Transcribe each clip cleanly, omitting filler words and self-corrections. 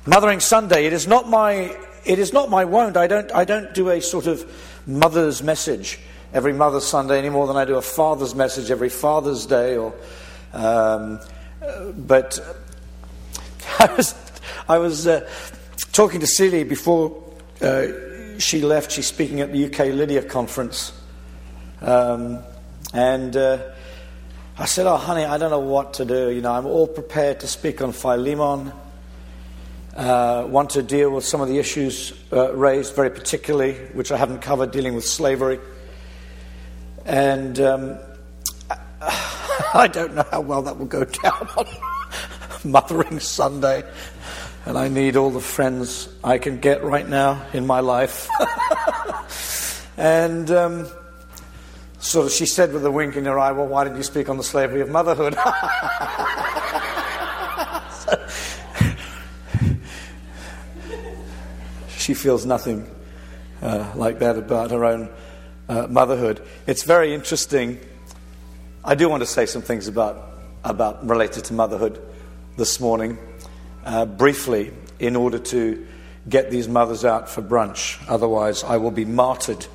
Mothering Sunday. It is not my wont. I don't do a sort of mother's message every Mother's Sunday any more than I do a father's message every Father's Day. But I was talking to Celie before she left. She's speaking at the UK Lydia conference, and I said, "Oh, honey, I don't know what to do. I'm all prepared to speak on Philemon. Want to deal with some of the issues raised, very particularly, which I haven't covered, dealing with slavery. And I don't know how well that will go down on Mothering Sunday. And I need all the friends I can get right now in my life." And sort of she said with a wink in her eye, "Well, why didn't you speak on the slavery of motherhood?" She feels nothing like that about her own motherhood. It's very interesting. I do want to say some things about related to motherhood this morning, briefly, in order to get these mothers out for brunch. Otherwise, I will be martyred.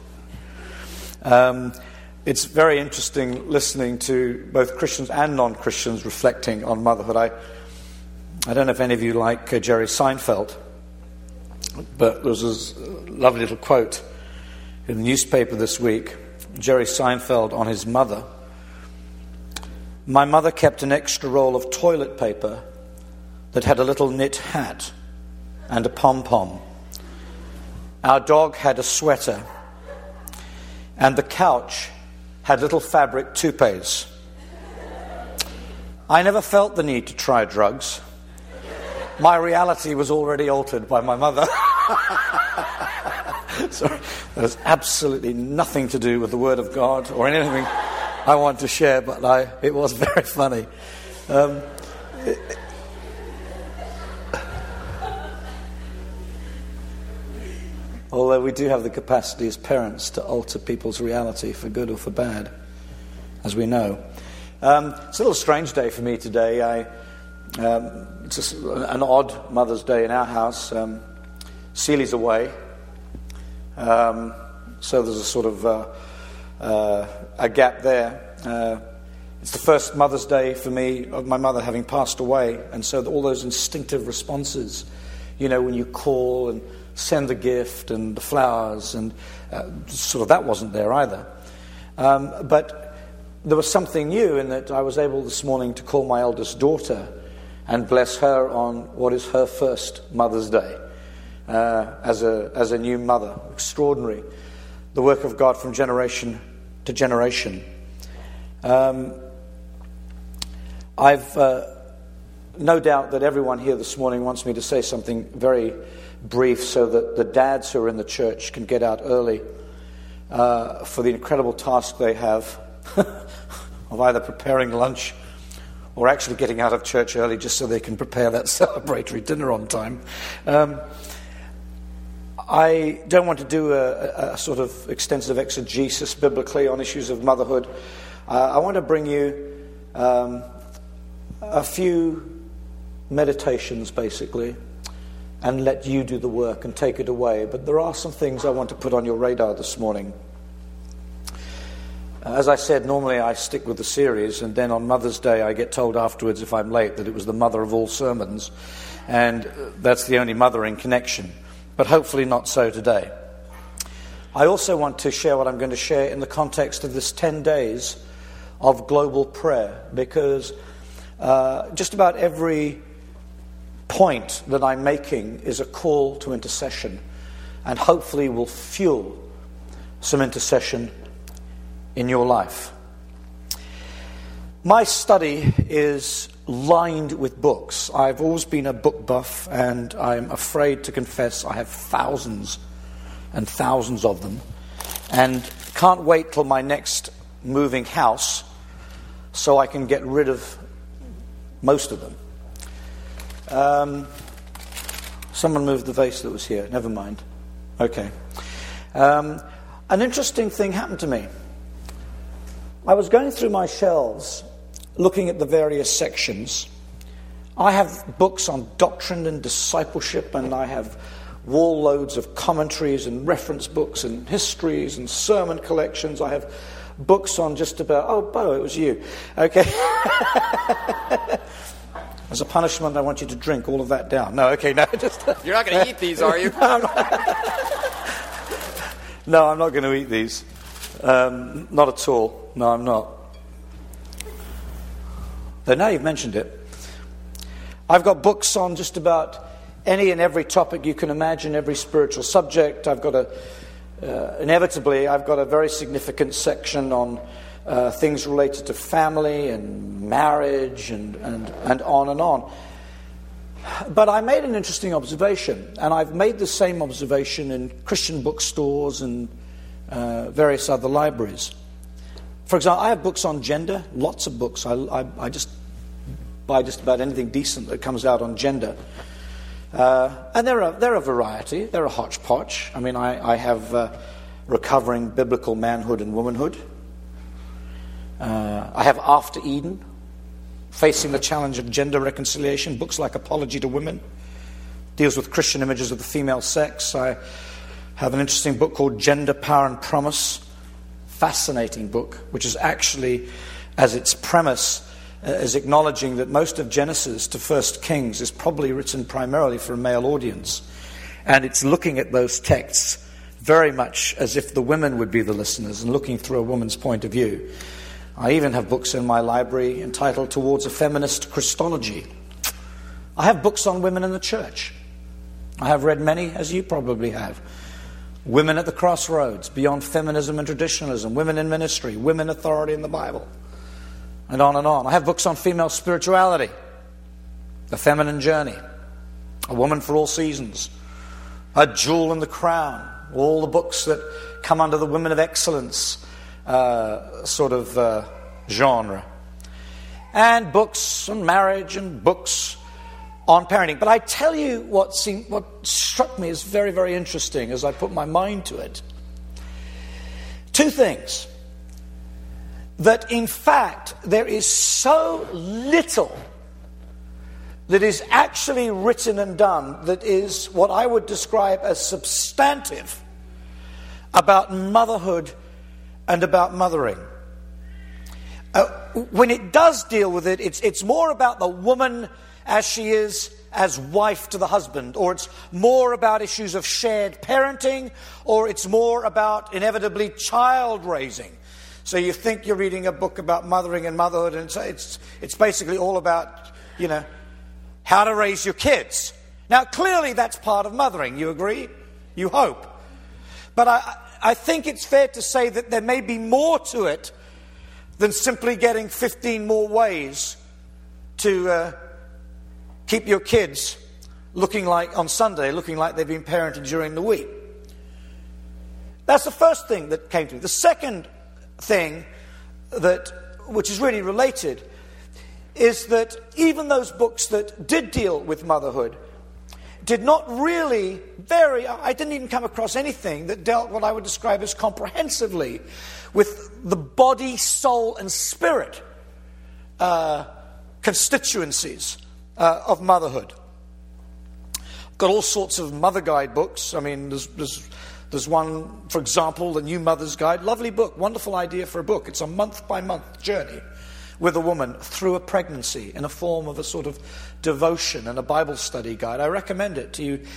It's very interesting listening to both Christians and non-Christians reflecting on motherhood. I don't know if any of you like Jerry Seinfeld. But there was this lovely little quote in the newspaper this week. Jerry Seinfeld on his mother. "My mother kept an extra roll of toilet paper that had a little knit hat and a pom-pom. Our dog had a sweater. And the couch had little fabric toupees. I never felt the need to try drugs. My reality was already altered by my mother." So that has absolutely nothing to do with the Word of God or anything I want to share, but it was very funny. Although we do have the capacity as parents to alter people's reality for good or for bad, as we know. It's a little strange day for me today. It's just an odd Mother's Day in our house. Celie's away, so there's a sort of a gap there. It's the first Mother's Day for me of my mother having passed away, and so all those instinctive responses, when you call and send the gift and the flowers, and sort of that wasn't there either. But there was something new in that I was able this morning to call my eldest daughter and bless her on what is her first Mother's Day as a new mother. Extraordinary. The work of God from generation to generation. I've no doubt that everyone here this morning wants me to say something very brief so that the dads who are in the church can get out early for the incredible task they have of either preparing lunch or actually getting out of church early just so they can prepare that celebratory dinner on time. I don't want to do a sort of extensive exegesis biblically on issues of motherhood. I want to bring you a few meditations, basically, and let you do the work and take it away. But there are some things I want to put on your radar this morning. As I said, normally I stick with the series, and then on Mother's Day I get told afterwards, if I'm late, that it was the mother of all sermons, and that's the only mothering connection. But hopefully not so today. I also want to share what I'm going to share in the context of this 10 days of global prayer, because just about every point that I'm making is a call to intercession, and hopefully will fuel some intercession in your life. My study is lined with books. I've always been a book buff, and I'm afraid to confess I have thousands and thousands of them, and can't wait till my next moving house so I can get rid of most of them. Someone moved the vase that was here. Never mind. Okay. An interesting thing happened to me. I was going through my shelves, looking at the various sections. I have books on doctrine and discipleship, and I have wall loads of commentaries and reference books and histories and sermon collections. I have books on just about... Oh, Bo, it was you. Okay. As a punishment, I want you to drink all of that down. No, okay, no. Just, You're not going to eat these, are you? No, I'm not going to eat these. Not at all. No, I'm not. Though now you've mentioned it, I've got books on just about any and every topic you can imagine, every spiritual subject. I've got inevitably, I've got a very significant section on things related to family and marriage and on and on. But I made an interesting observation, and I've made the same observation in Christian bookstores and various other libraries. For example, I have books on gender, lots of books. I just buy just about anything decent that comes out on gender. And they're a variety. They're a hodgepodge. I mean, I have Recovering Biblical Manhood and Womanhood. I have After Eden, Facing the Challenge of Gender Reconciliation, books like Apology to Women, deals with Christian images of the female sex. I have an interesting book called Gender, Power and Promise, fascinating book, which is actually, as its premise, is acknowledging that most of Genesis to 1 Kings is probably written primarily for a male audience. And it's looking at those texts very much as if the women would be the listeners and looking through a woman's point of view. I even have books in my library entitled Towards a Feminist Christology. I have books on women in the church. I have read many, as you probably have. Women at the Crossroads, Beyond Feminism and Traditionalism, Women in Ministry, Women Authority in the Bible, and on and on. I have books on female spirituality, The Feminine Journey, A Woman for All Seasons, A Jewel in the Crown, all the books that come under the Women of Excellence genre. And books on marriage and books on parenting. But I tell you what struck me as very, very interesting as I put my mind to it. Two things. That in fact there is so little that is actually written and done that is what I would describe as substantive about motherhood and about mothering. When it does deal with it, it's more about the woman as she is as wife to the husband, or it's more about issues of shared parenting, or it's more about inevitably child raising. So you think you're reading a book about mothering and motherhood, and it's basically all about, how to raise your kids. Now, clearly that's part of mothering. You agree? You hope. But I think it's fair to say that there may be more to it than simply getting 15 more ways to keep your kids looking like they've been parented during the week. That's the first thing that came to me. The second thing which is really related, is that even those books that did deal with motherhood did not really I didn't even come across anything that dealt what I would describe as comprehensively with the body, soul, and spirit constituencies of motherhood. Got all sorts of mother guide books. I mean, there's one, for example, the New Mother's Guide. Lovely book, wonderful idea for a book. It's a month-by-month journey with a woman through a pregnancy in a form of a sort of devotion and a Bible study guide. I recommend it to you,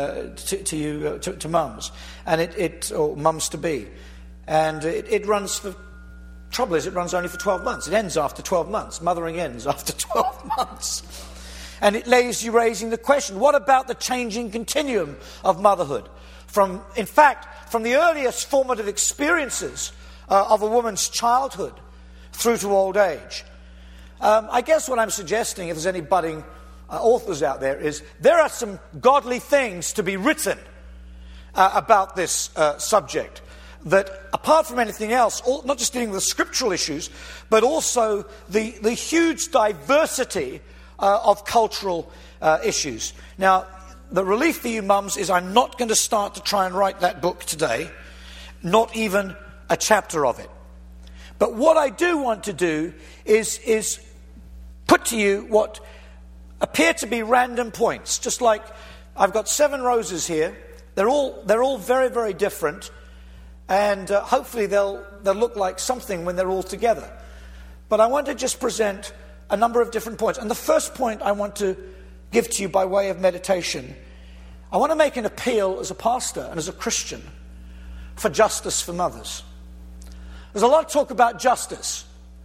to mums, and or mums to be, and it runs for. Trouble is, it runs only for 12 months. It ends after 12 months. Mothering ends after 12 months, and it lays you raising the question: what about the changing continuum of motherhood? From the earliest formative experiences of a woman's childhood through to old age. I guess what I'm suggesting, if there's any budding authors out there, is there are some godly things to be written about this subject that, apart from anything else, not just dealing with the scriptural issues, but also the huge diversity of cultural issues. Now, the relief for you mums is I'm not going to start to try and write that book today, not even a chapter of it. But what I do want to do is put to you what appear to be random points, just like I've got 7 roses here. They're all very, very different, and hopefully they'll look like something when they're all together. But I want to just present a number of different points. And the first point I want to give to you by way of meditation, I want to make an appeal as a pastor and as a Christian for justice for mothers. There's a lot of talk about justice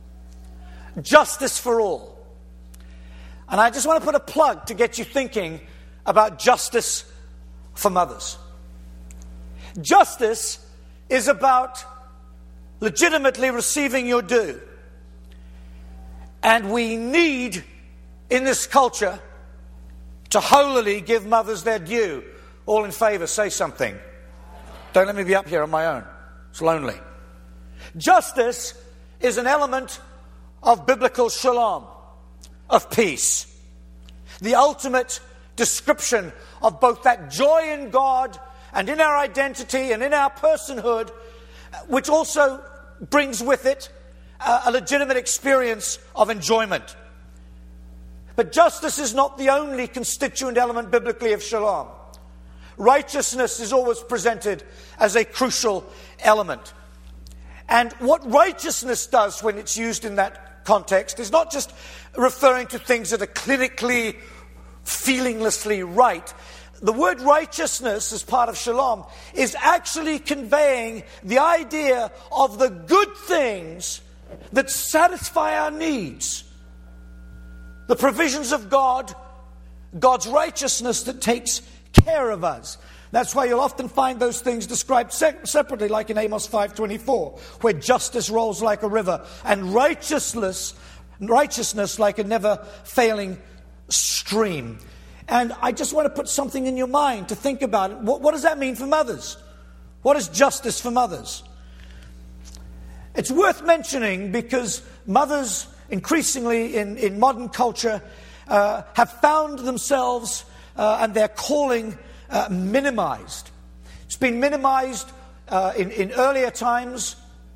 for all. And I just want to put a plug to get you thinking about justice for mothers. Justice is about legitimately receiving your due. And we need, in this culture, to holily give mothers their due. All in favour, say something. Don't let me be up here on my own. It's lonely. Justice is an element of biblical shalom, of peace. The ultimate description of both that joy in God and in our identity and in our personhood, which also brings with it a legitimate experience of enjoyment. But justice is not the only constituent element biblically of shalom. Righteousness is always presented as a crucial element. And what righteousness does when it's used in that context is not just referring to things that are clinically, feelinglessly right. The word righteousness as part of shalom is actually conveying the idea of the good things that satisfy our needs. The provisions of God, God's righteousness that takes care of us. That's why you'll often find those things described separately, like in Amos 5:24, where justice rolls like a river and righteousness like a never-failing stream. And I just want to put something in your mind to think about it. What does that mean for mothers? What is justice for mothers? It's worth mentioning because mothers increasingly in modern culture have found themselves and their calling minimized. It's been minimized in earlier times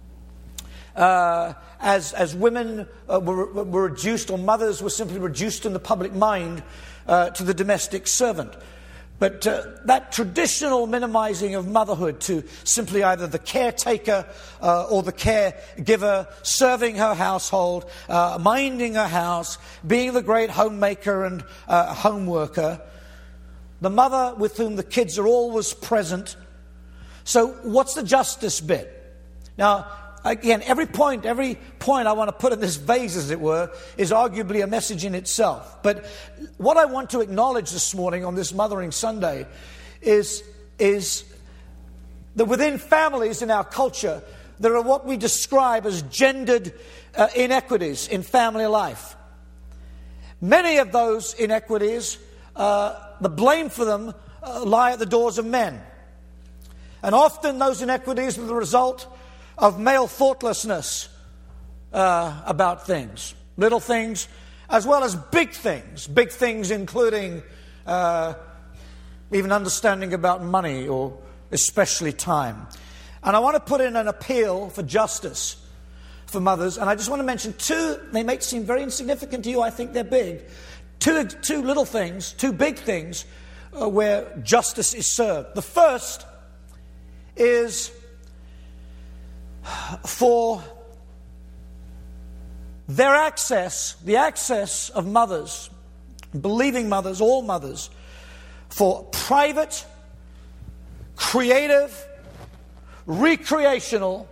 as women were reduced, or mothers were simply reduced in the public mind to the domestic servant. But that traditional minimizing of motherhood to simply either the caretaker or the caregiver, serving her household, minding her house, being the great homemaker and home worker, the mother with whom the kids are always present. So what's the justice bit? Now, again, every point I want to put in this vase, as it were, is arguably a message in itself. But what I want to acknowledge this morning on this Mothering Sunday is that within families in our culture, there are what we describe as gendered inequities in family life. Many of those inequities, the blame for them lie at the doors of men. And often those inequities are the result of male thoughtlessness about things, little things as well as big things including even understanding about money or especially time. And I want to put in an appeal for justice for mothers, and I just want to mention 2. They may seem very insignificant to you. I think they're big. Two little things, 2 big things where justice is served. The first is for their access, the access of mothers, believing mothers, all mothers, for private, creative, recreational,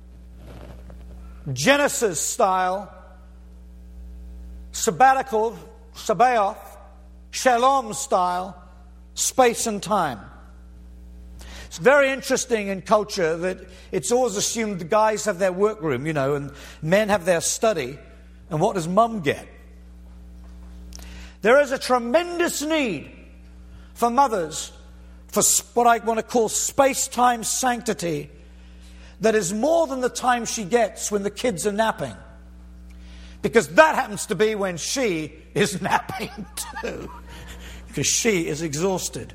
Genesis style, sabbatical, Sabaoth, Shalom style, space and time. It's very interesting in culture that it's always assumed the guys have their workroom, and men have their study. And what does mum get? There is a tremendous need for mothers for what I want to call space-time sanctity that is more than the time she gets when the kids are napping. Because that happens to be when she is napping too. Because she is exhausted.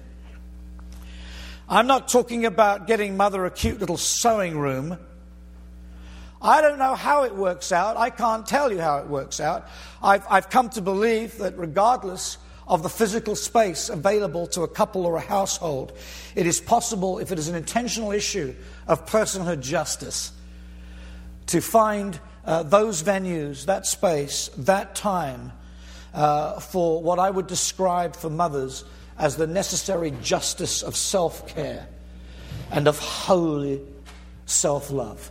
I'm not talking about getting mother a cute little sewing room. I don't know how it works out. I can't tell you how it works out. I've come to believe that regardless of the physical space available to a couple or a household, it is possible, if it is an intentional issue of personhood justice, to find those venues, that space, that time for what I would describe for mothers as the necessary justice of self-care and of holy self-love.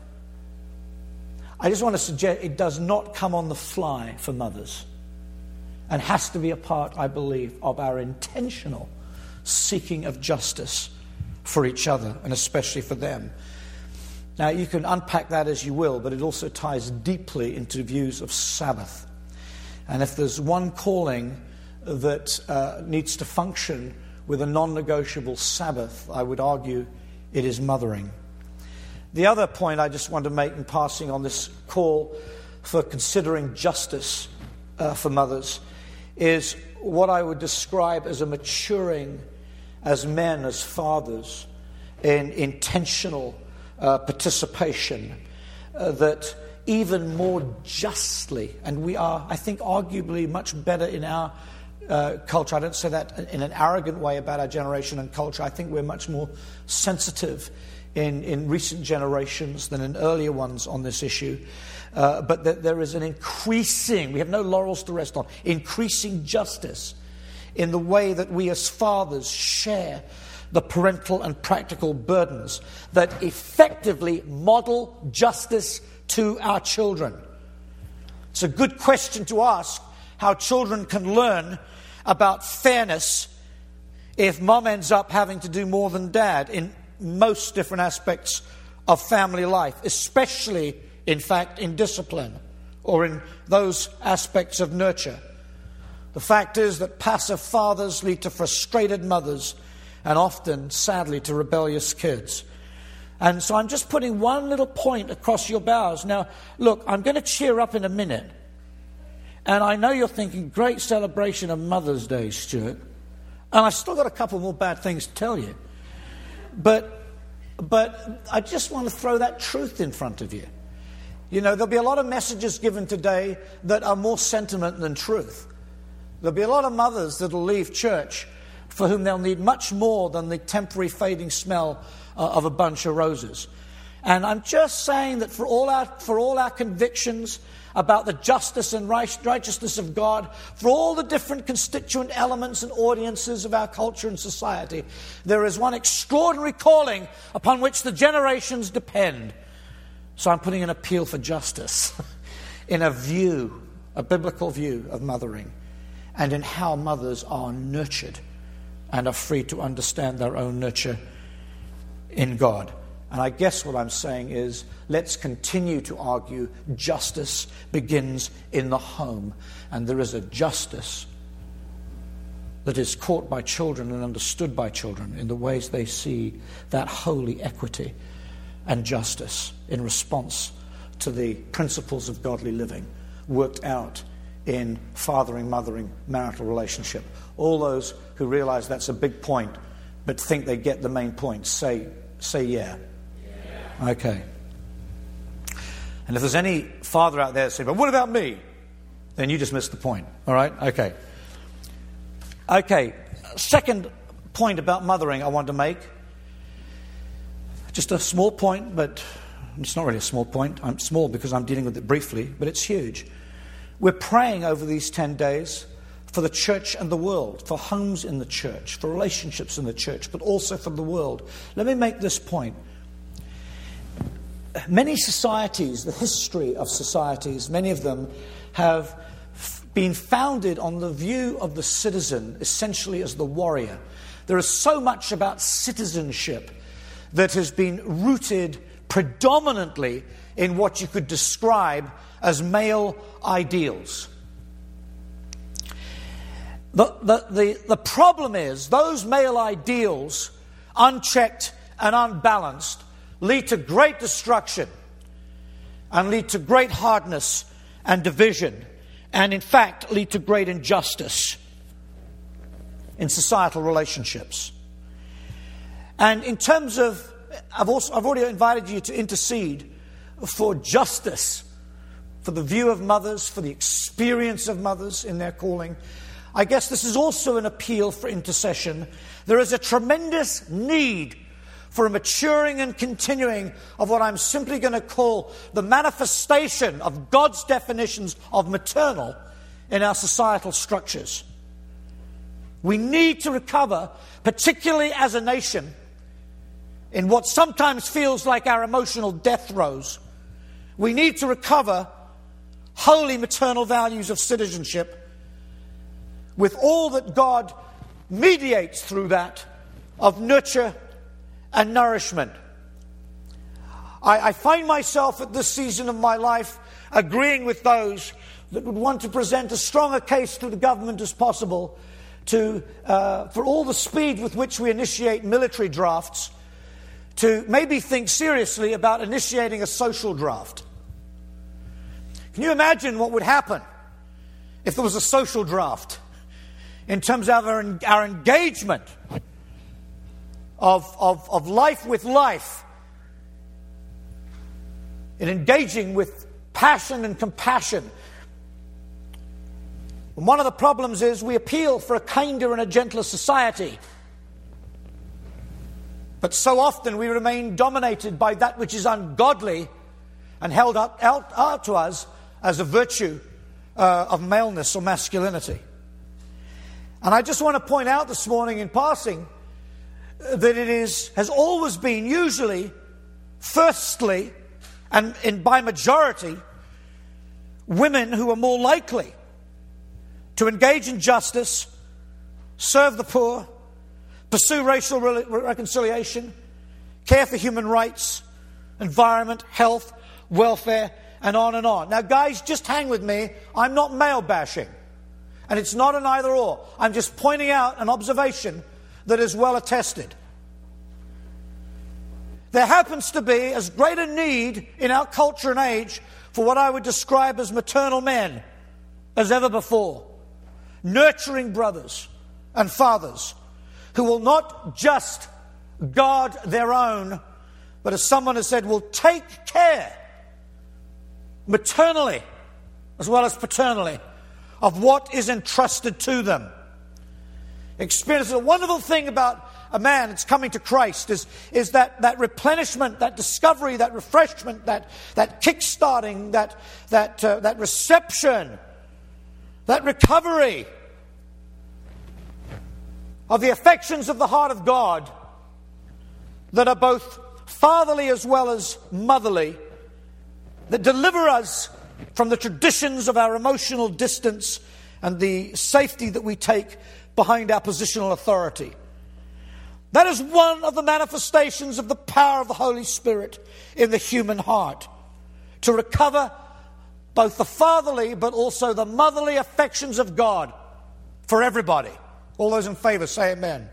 I just want to suggest it does not come on the fly for mothers, and has to be a part, I believe, of our intentional seeking of justice for each other, and especially for them. Now, you can unpack that as you will, but it also ties deeply into views of Sabbath. And if there's one calling that needs to function with a non-negotiable Sabbath, I would argue it is mothering. The other point I just want to make in passing on this call for considering justice for mothers is what I would describe as a maturing as men, as fathers, in intentional participation that even more justly, and we are, I think, arguably much better in our culture. I don't say that in an arrogant way about our generation and culture. I think we're much more sensitive in recent generations than in earlier ones on this issue. But that there is an increasing, we have no laurels to rest on, increasing justice in the way that we as fathers share the parental and practical burdens that effectively model justice to our children. It's a good question to ask how children can learn about fairness if mom ends up having to do more than dad in most different aspects of family life, especially, in fact, in discipline or in those aspects of nurture. The fact is that passive fathers lead to frustrated mothers and often, sadly, to rebellious kids. And so I'm just putting one little point across your bows. Now, look, I'm going to cheer up in a minute. And I know you're thinking, great celebration of Mother's Day, Stuart. And I've still got a couple more bad things to tell you. But I just want to throw that truth in front of you. You know, there'll be a lot of messages given today that are more sentiment than truth. There'll be a lot of mothers that'll leave church for whom they'll need much more than the temporary fading smell of a bunch of roses. And I'm just saying that for all our convictions about the justice and righteousness of God, for all the different constituent elements and audiences of our culture and society, there is one extraordinary calling upon which the generations depend. So I'm putting an appeal for justice in a biblical view of mothering, and in how mothers are nurtured and are free to understand their own nurture in God. And I guess what I'm saying is, let's continue to argue justice begins in the home. And there is a justice that is caught by children and understood by children in the ways they see that holy equity and justice in response to the principles of godly living worked out in fathering, mothering, marital relationship. All those who realize that's a big point but think they get the main point, say yeah. Okay. And if there's any father out there saying, but what about me? Then you just missed the point. All right? Okay. Second point about mothering I want to make. Just a small point, but it's not really a small point. I'm small because I'm dealing with it briefly, but it's huge. We're praying over these 10 days for the church and the world, for homes in the church, for relationships in the church, but also for the world. Let me make this point. Many societies, the history of societies, many of them have been founded on the view of the citizen essentially as the warrior. There is so much about citizenship that has been rooted predominantly in what you could describe as male ideals. The problem is those male ideals, unchecked and unbalanced, lead to great destruction and lead to great hardness and division, and in fact lead to great injustice in societal relationships. And in terms of, I've already invited you to intercede for justice, for the view of mothers, for the experience of mothers in their calling, I guess this is also an appeal for intercession. There is a tremendous need for a maturing and continuing of what I'm simply going to call the manifestation of God's definitions of maternal in our societal structures. We need to recover, particularly as a nation, in what sometimes feels like our emotional death throes. We need to recover holy maternal values of citizenship with all that God mediates through that of nurture and nourishment. I find myself at this season of my life agreeing with those that would want to present as strong a case to the government as possible for all the speed with which we initiate military drafts, to maybe think seriously about initiating a social draft. Can you imagine what would happen if there was a social draft in terms of our engagement of life with life, in engaging with passion and compassion? And one of the problems is we appeal for a kinder and a gentler society. But so often we remain dominated by that which is ungodly and held out to us as a virtue of maleness or masculinity. And I just want to point out this morning in passing that it has always been usually, firstly, and by majority, women who are more likely to engage in justice, serve the poor, pursue racial reconciliation, care for human rights, environment, health, welfare, and on and on. Now, guys, just hang with me. I'm not male bashing. And it's not an either or. I'm just pointing out an observation that is well attested. There happens to be as great a need in our culture and age for what I would describe as maternal men as ever before. Nurturing brothers and fathers who will not just guard their own, but as someone has said, will take care maternally as well as paternally of what is entrusted to them. Experience. A wonderful thing about a man that's coming to Christ is that replenishment, that discovery, that refreshment, that kick-starting, that reception, that recovery of the affections of the heart of God that are both fatherly as well as motherly, that deliver us from the traditions of our emotional distance and the safety that we take behind our positional authority. That is one of the manifestations of the power of the Holy Spirit in the human heart, to recover both the fatherly but also the motherly affections of God for everybody. All those in favor say amen.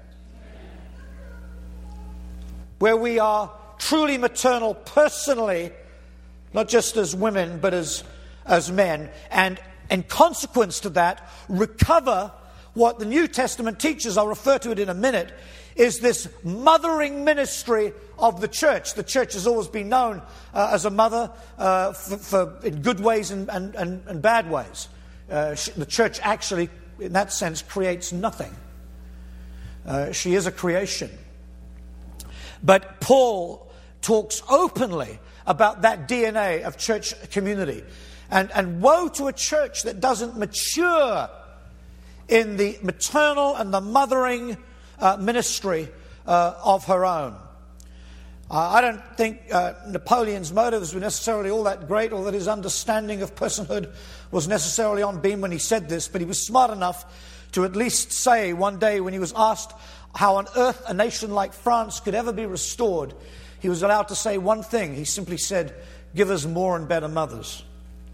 Where we are truly maternal personally, not just as women but as men, and in consequence to that, recover what the New Testament teaches, I'll refer to it in a minute, is this mothering ministry of the church. The church has always been known as a mother for in good ways and bad ways. The church actually, in that sense, creates nothing. She is a creation. But Paul talks openly about that DNA of church community. And woe to a church that doesn't mature in the maternal and the mothering ministry of her own. I don't think Napoleon's motives were necessarily all that great, or that his understanding of personhood was necessarily on beam when he said this, but he was smart enough to at least say one day, when he was asked how on earth a nation like France could ever be restored, he was allowed to say one thing. He simply said, "Give us more and better mothers."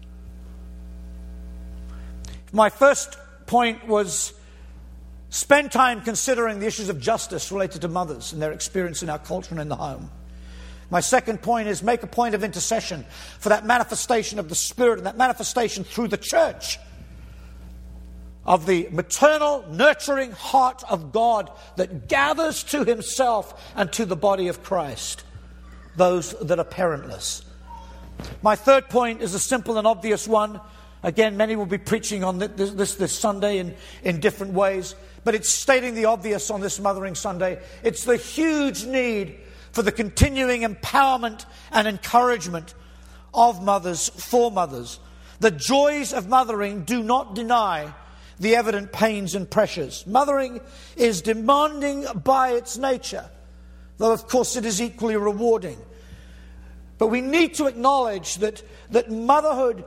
My first point was spend time considering the issues of justice related to mothers and their experience in our culture and in the home. My second point is make a point of intercession for that manifestation of the Spirit and that manifestation through the church of the maternal, nurturing heart of God that gathers to himself and to the body of Christ those that are parentless. My third point is a simple and obvious one. Again, many will be preaching on this Sunday in different ways. But it's stating the obvious on this Mothering Sunday. It's the huge need for the continuing empowerment and encouragement of mothers for mothers. The joys of mothering do not deny the evident pains and pressures. Mothering is demanding by its nature, though of course it is equally rewarding. But we need to acknowledge that motherhood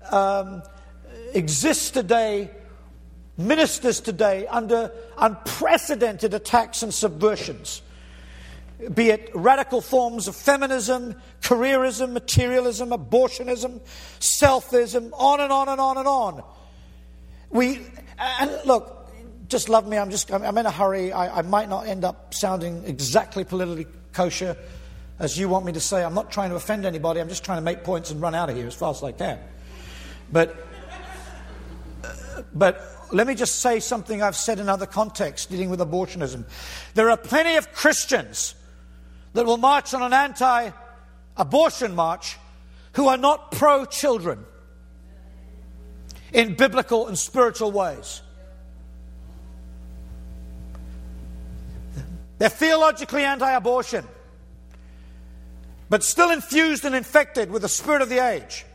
exists today, ministers today under unprecedented attacks and subversions, be it radical forms of feminism, careerism, materialism, abortionism, selfism, on and on and on and on. And look, just love me, I'm in a hurry. I might not end up sounding exactly politically kosher as you want me to say. I'm not trying to offend anybody. I'm just trying to make points and run out of here as fast as I can. But let me just say something I've said in other contexts dealing with abortionism. There are plenty of Christians that will march on an anti-abortion march who are not pro-children in biblical and spiritual ways. They're theologically anti-abortion, but still infused and infected with the spirit of the age.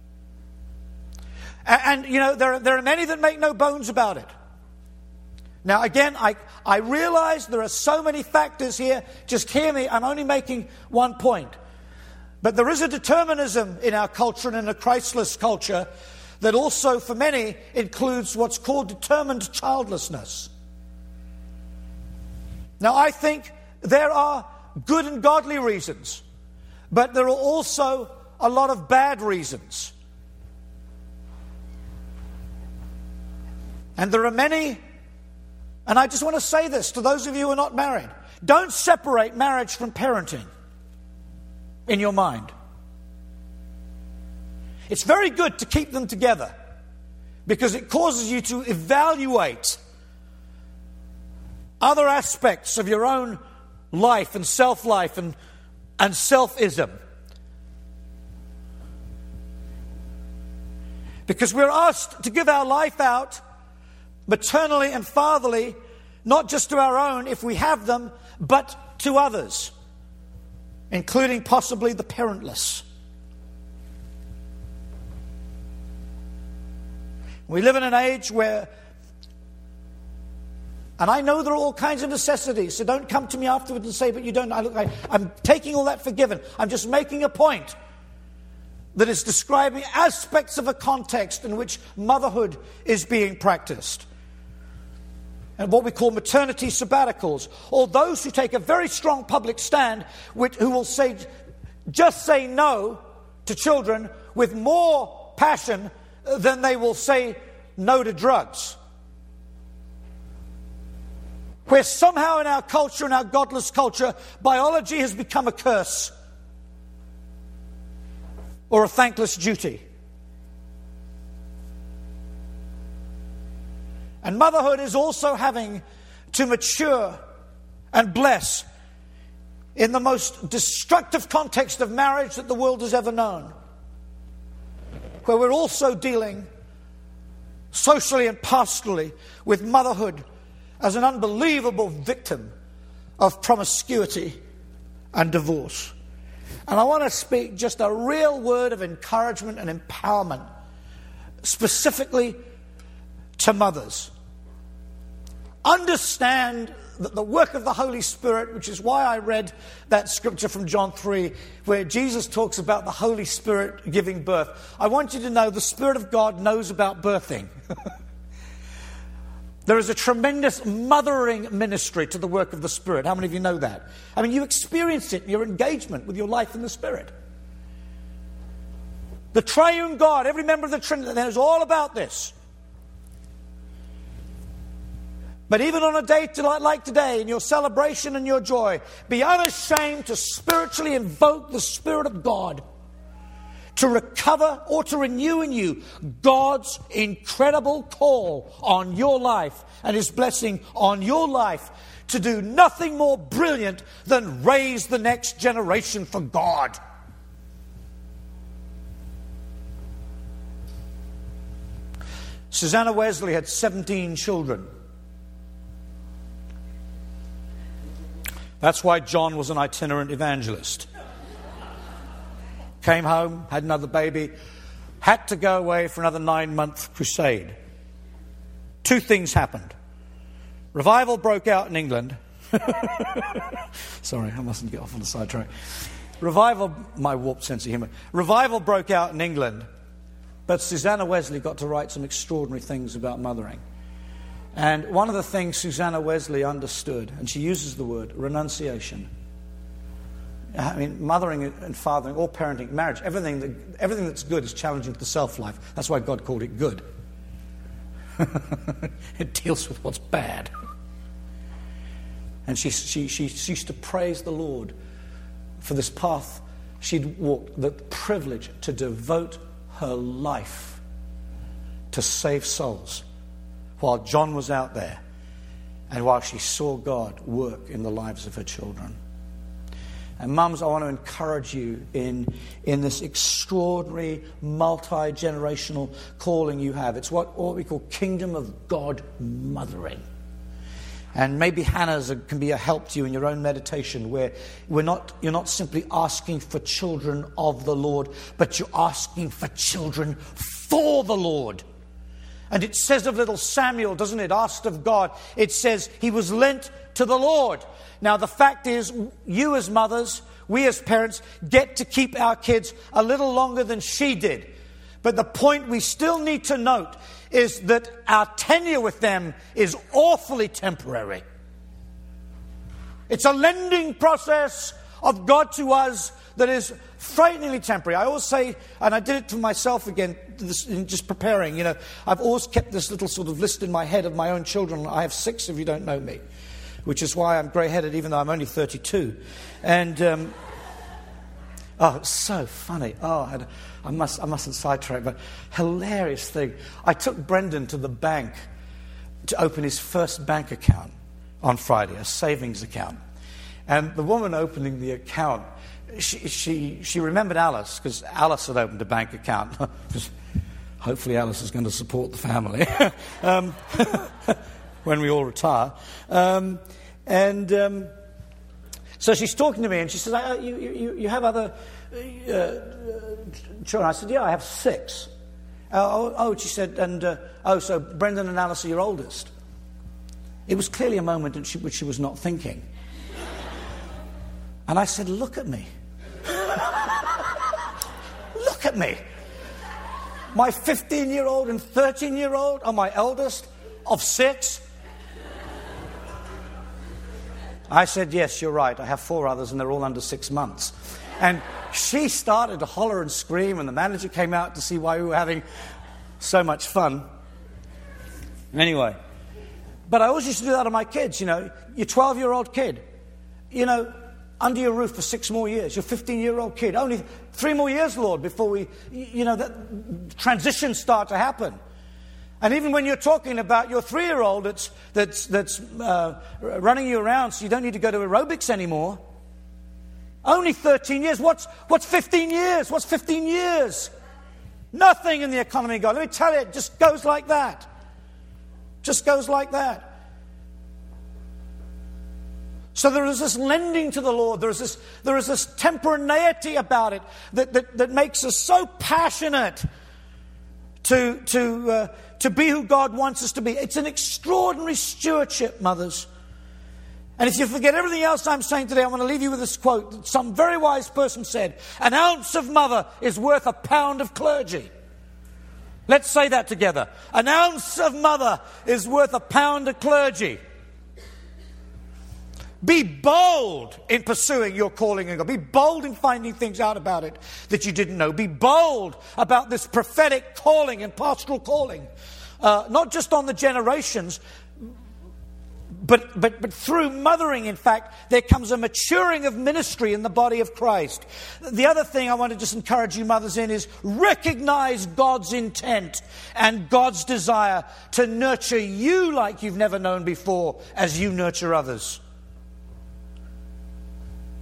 And you know, there are many that make no bones about it. Now again, I realize there are so many factors here. Just hear me, I'm only making one point. But there is a determinism in our culture and in a Christless culture that also for many includes what's called determined childlessness. Now I think there are good and godly reasons, but there are also a lot of bad reasons. And there are many, and I just want to say this to those of you who are not married. Don't separate marriage from parenting in your mind. It's very good to keep them together because it causes you to evaluate other aspects of your own life and self-life and selfism. Because we're asked to give our life out maternally and fatherly, not just to our own if we have them, but to others, including possibly the parentless. We live in an age where, and I know there are all kinds of necessities, so don't come to me afterwards and say, but you don't. I'm taking all that for given. I'm just making a point that is describing aspects of a context in which motherhood is being practiced. And what we call maternity sabbaticals, or those who take a very strong public stand, who will say no to children with more passion than they will say no to drugs. Where somehow in our culture, in our godless culture, biology has become a curse or a thankless duty. And motherhood is also having to mature and bless in the most destructive context of marriage that the world has ever known, where we're also dealing socially and pastorally with motherhood as an unbelievable victim of promiscuity and divorce. And I want to speak just a real word of encouragement and empowerment, specifically to mothers. Understand that the work of the Holy Spirit, which is why I read that scripture from John 3, where Jesus talks about the Holy Spirit giving birth. I want you to know the Spirit of God knows about birthing. There is a tremendous mothering ministry to the work of the Spirit. How many of you know that? I mean, you experienced it in your engagement with your life in the Spirit. The triune God, every member of the Trinity, knows all about this. But even on a day like today, in your celebration and your joy, be unashamed to spiritually invoke the Spirit of God to recover or to renew in you God's incredible call on your life and His blessing on your life to do nothing more brilliant than raise the next generation for God. Susanna Wesley had 17 children. That's why John was an itinerant evangelist. Came home, had another baby, had to go away for another 9-month crusade. 2 things happened. Revival broke out in England. Sorry, I mustn't get off on the sidetrack. My warped sense of humour. Revival broke out in England, but Susanna Wesley got to write some extraordinary things about mothering. And one of the things Susanna Wesley understood, and she uses the word renunciation. I mean, mothering and fathering, all parenting, marriage, everything that's good is challenging to the self-life. That's why God called it good. It deals with what's bad. And she used to praise the Lord for this path she'd walked, the privilege to devote her life to save souls while John was out there and while she saw God work in the lives of her children. And mums, I want to encourage you in this extraordinary multi-generational calling you have. It's what we call kingdom of God mothering. And maybe Hannah's can be a help to you in your own meditation, where you're not simply asking for children of the Lord, but you're asking for children for the Lord. And it says of little Samuel, doesn't it, asked of God, it says he was lent to the Lord. Now the fact is, you as mothers, we as parents, get to keep our kids a little longer than she did. But the point we still need to note is that our tenure with them is awfully temporary. It's a lending process of God to us that is frighteningly temporary. I always say, and I did it to myself again, in just preparing, I've always kept this little sort of list in my head of my own children. I have 6 if you don't know me, which is why I'm grey-headed even though I'm only 32. And, it's so funny. I mustn't sidetrack, but hilarious thing. I took Brendan to the bank to open his first bank account on Friday, a savings account. And the woman opening the account, she remembered Alice, because Alice had opened a bank account. Hopefully Alice is going to support the family when we all retire. So she's talking to me and she says, you have other children? I said, yeah, I have 6. She said, and so Brendan and Alice are your oldest. It was clearly a moment in which she was not thinking. And I said, look at me. Look at me. My 15-year-old and 13-year-old are my eldest of 6. I said, yes, you're right. I have 4 others and they're all under 6 months. And she started to holler and scream, and the manager came out to see why we were having so much fun. Anyway, but I always used to do that to my kids, your 12-year-old kid, under your roof for 6 more years. Your 15-year-old kid, only 3 more years, Lord, before that transitions start to happen. And even when you're talking about your 3-year-old that's running you around so you don't need to go to aerobics anymore, only 13 years. What's 15 years? What's 15 years? Nothing in the economy of God. Let me tell you, it just goes like that. Just goes like that. So there is this lending to the Lord. There is this temporaneity about it that makes us so passionate to be who God wants us to be. It's an extraordinary stewardship, mothers. And if you forget everything else I'm saying today, I want to leave you with this quote that some very wise person said: an ounce of mother is worth a pound of clergy. Let's say that together. An ounce of mother is worth a pound of clergy. Be bold in pursuing your calling in God. Be bold in finding things out about it that you didn't know. Be bold about this prophetic calling and pastoral calling. Not just on the generations, but through mothering, in fact, there comes a maturing of ministry in the body of Christ. The other thing I want to just encourage you mothers in is recognize God's intent and God's desire to nurture you like you've never known before as you nurture others.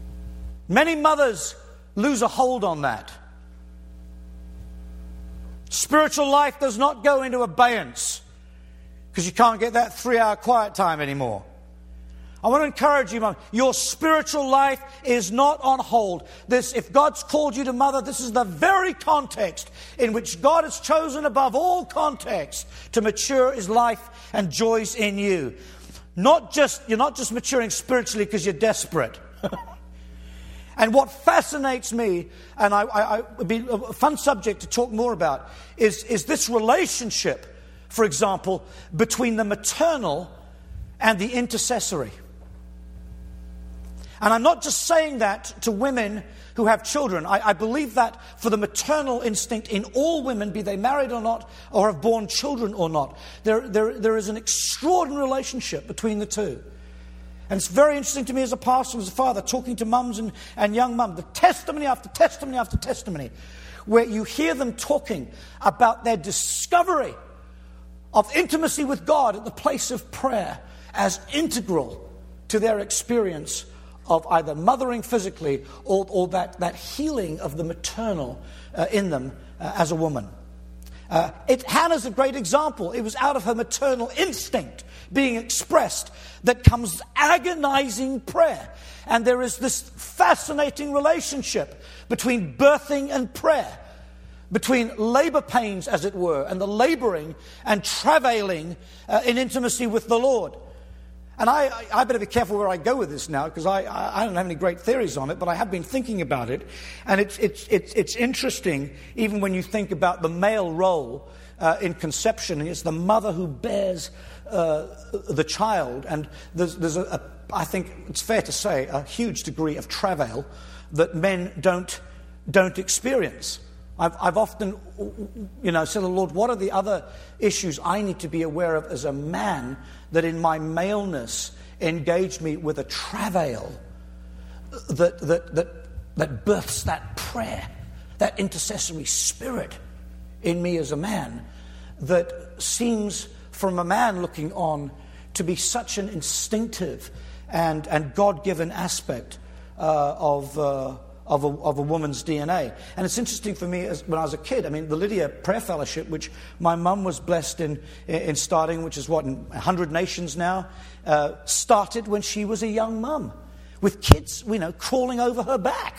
Many mothers lose a hold on that. Spiritual life does not go into abeyance because you can't get that 3-hour quiet time anymore. I want to encourage you, Mum, your spiritual life is not on hold. If God's called you to mother, this is the very context in which God has chosen above all context to mature His life and joys in you. You're not just maturing spiritually because you're desperate. And what fascinates me, and it would be a fun subject to talk more about, is this relationship, for example, between the maternal and the intercessory. And I'm not just saying that to women who have children. I believe that for the maternal instinct in all women, be they married or not, or have born children or not, there is an extraordinary relationship between the two. And it's very interesting to me as a pastor, as a father, talking to mums and young mums, the testimony after testimony after testimony, where you hear them talking about their discovery of intimacy with God at the place of prayer as integral to their experience of either mothering physically or that healing of the maternal in them as a woman. Hannah's a great example. It was out of her maternal instinct being expressed that comes agonizing prayer. And there is this fascinating relationship between birthing and prayer, between labor pains, as it were, and the laboring and travailing in intimacy with the Lord. And I better be careful where I go with this now, because I don't have any great theories on it, but I have been thinking about it. And it's interesting, even when you think about the male role in conception. It's the mother who bears the child. And there's I think it's fair to say, a huge degree of travail that men don't experience. I've often, said, Lord, what are the other issues I need to be aware of as a man that in my maleness engaged me with a travail that births that prayer, that intercessory spirit in me as a man that seems, from a man looking on, to be such an instinctive and God-given aspect of a woman's DNA. And it's interesting for me, when I was a kid, the Lydia Prayer Fellowship, which my mum was blessed in starting, which is in 100 nations now, started when she was a young mum, with kids, crawling over her back.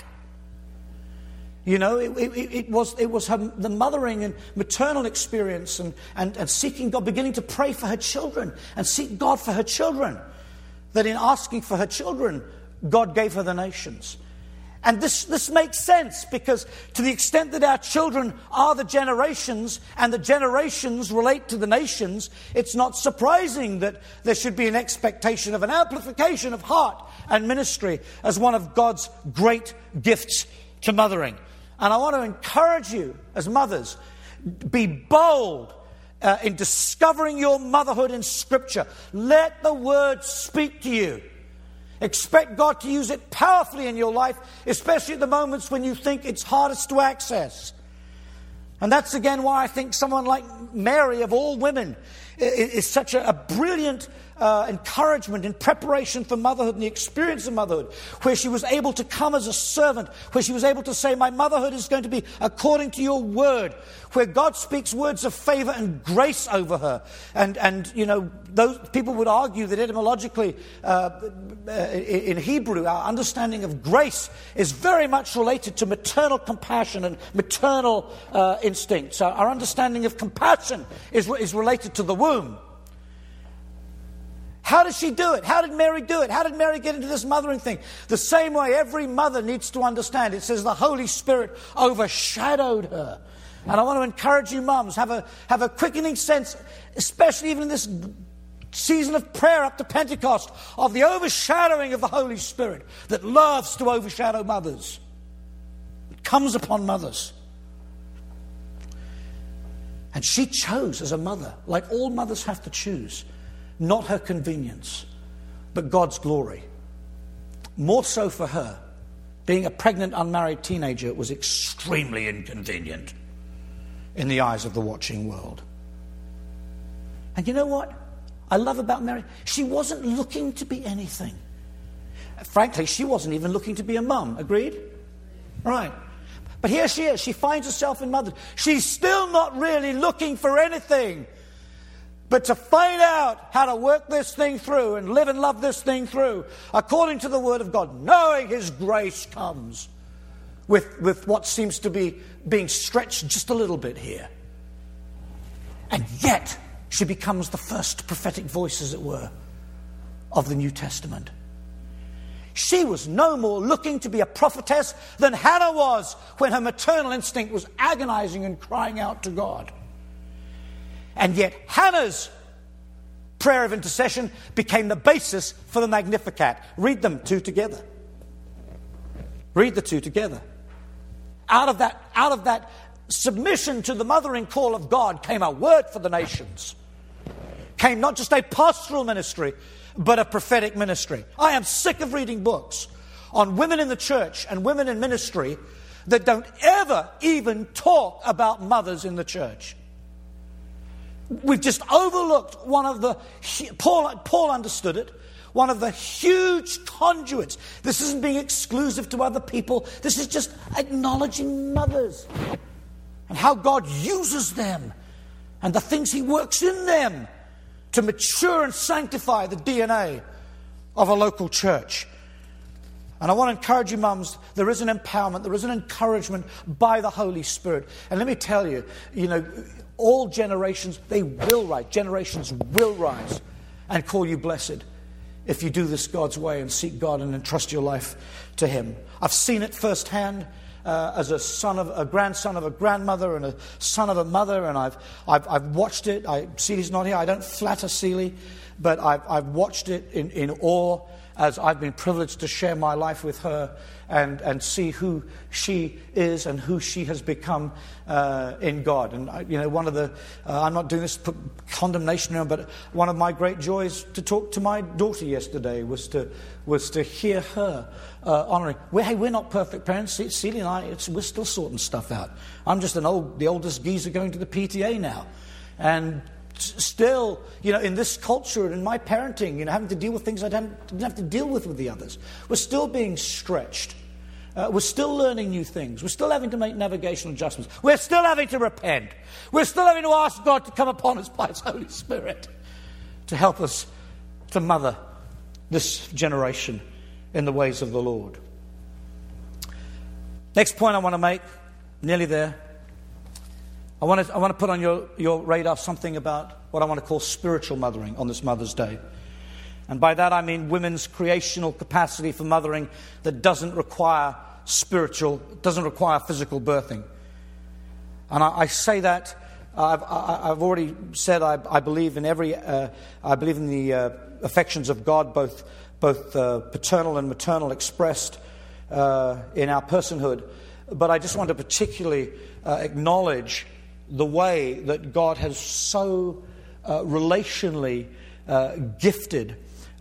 It was the mothering and maternal experience and seeking God, beginning to pray for her children and seek God for her children, that in asking for her children, God gave her the nations. And this makes sense, because to the extent that our children are the generations and the generations relate to the nations, it's not surprising that there should be an expectation of an amplification of heart and ministry as one of God's great gifts to mothering. And I want to encourage you as mothers, be bold in discovering your motherhood in Scripture. Let the Word speak to you. Expect God to use it powerfully in your life, especially at the moments when you think it's hardest to access. And that's again why I think someone like Mary, of all women, is such a brilliant encouragement in preparation for motherhood and the experience of motherhood, where she was able to come as a servant, where she was able to say, my motherhood is going to be according to your word, where God speaks words of favor and grace over her. And those people would argue that etymologically in Hebrew, our understanding of grace is very much related to maternal compassion and maternal instincts. Our understanding of compassion is related to the womb. How does she do it? How did Mary do it? How did Mary get into this mothering thing? The same way every mother needs to understand. It says the Holy Spirit overshadowed her. And I want to encourage you mums, have a quickening sense, especially even in this season of prayer up to Pentecost, of the overshadowing of the Holy Spirit that loves to overshadow mothers. It comes upon mothers. And she chose as a mother, like all mothers have to choose, not her convenience, but God's glory. More so for her, being a pregnant, unmarried teenager was extremely inconvenient in the eyes of the watching world. And you know what I love about Mary? She wasn't looking to be anything. Frankly, she wasn't even looking to be a mum. Agreed? Right. But here she is. She finds herself in motherhood. She's still not really looking for anything but to find out how to work this thing through and live and love this thing through according to the Word of God, knowing His grace comes with what seems to be being stretched just a little bit here. And yet, she becomes the first prophetic voice, as it were, of the New Testament. She was no more looking to be a prophetess than Hannah was when her maternal instinct was agonizing and crying out to God. And yet Hannah's prayer of intercession became the basis for the Magnificat. Read them two together. Read the two together. Out of that submission to the mothering call of God came a word for the nations. Came not just a pastoral ministry, but a prophetic ministry. I am sick of reading books on women in the church and women in ministry that don't ever even talk about mothers in the church. We've just overlooked one of the, Paul understood it, one of the huge conduits. This isn't being exclusive to other people. This is just acknowledging mothers and how God uses them and the things He works in them to mature and sanctify the DNA of a local church. And I want to encourage you, mums, there is an empowerment, there is an encouragement by the Holy Spirit. And let me tell you, all generations, generations will rise and call you blessed if you do this God's way and seek God and entrust your life to Him. I've seen it firsthand as a grandson of a grandmother and a son of a mother, and I've watched it. Celia's not here. I don't flatter Celia, but I've watched it in awe as I've been privileged to share my life with her and see who she is and who she has become in God. And one of the I'm not doing this to put condemnation on, but one of my great joys to talk to my daughter yesterday was to hear her honouring. We're not perfect parents. Celia and I, we're still sorting stuff out. I'm just the oldest geezer going to the PTA now, and still, in this culture and in my parenting, having to deal with things I didn't have to deal with the others. We're still being stretched. We're still learning new things. We're still having to make navigational adjustments. We're still having to repent. We're still having to ask God to come upon us by His Holy Spirit to help us to mother this generation in the ways of the Lord. Next point I want to make, nearly there. I want to put on your radar something about what I want to call spiritual mothering on this Mother's Day. And by that I mean women's creational capacity for mothering that doesn't require physical birthing. And I say that, I've already said I believe in the affections of God, both paternal and maternal expressed in our personhood. But I just want to particularly acknowledge the way that God has so relationally gifted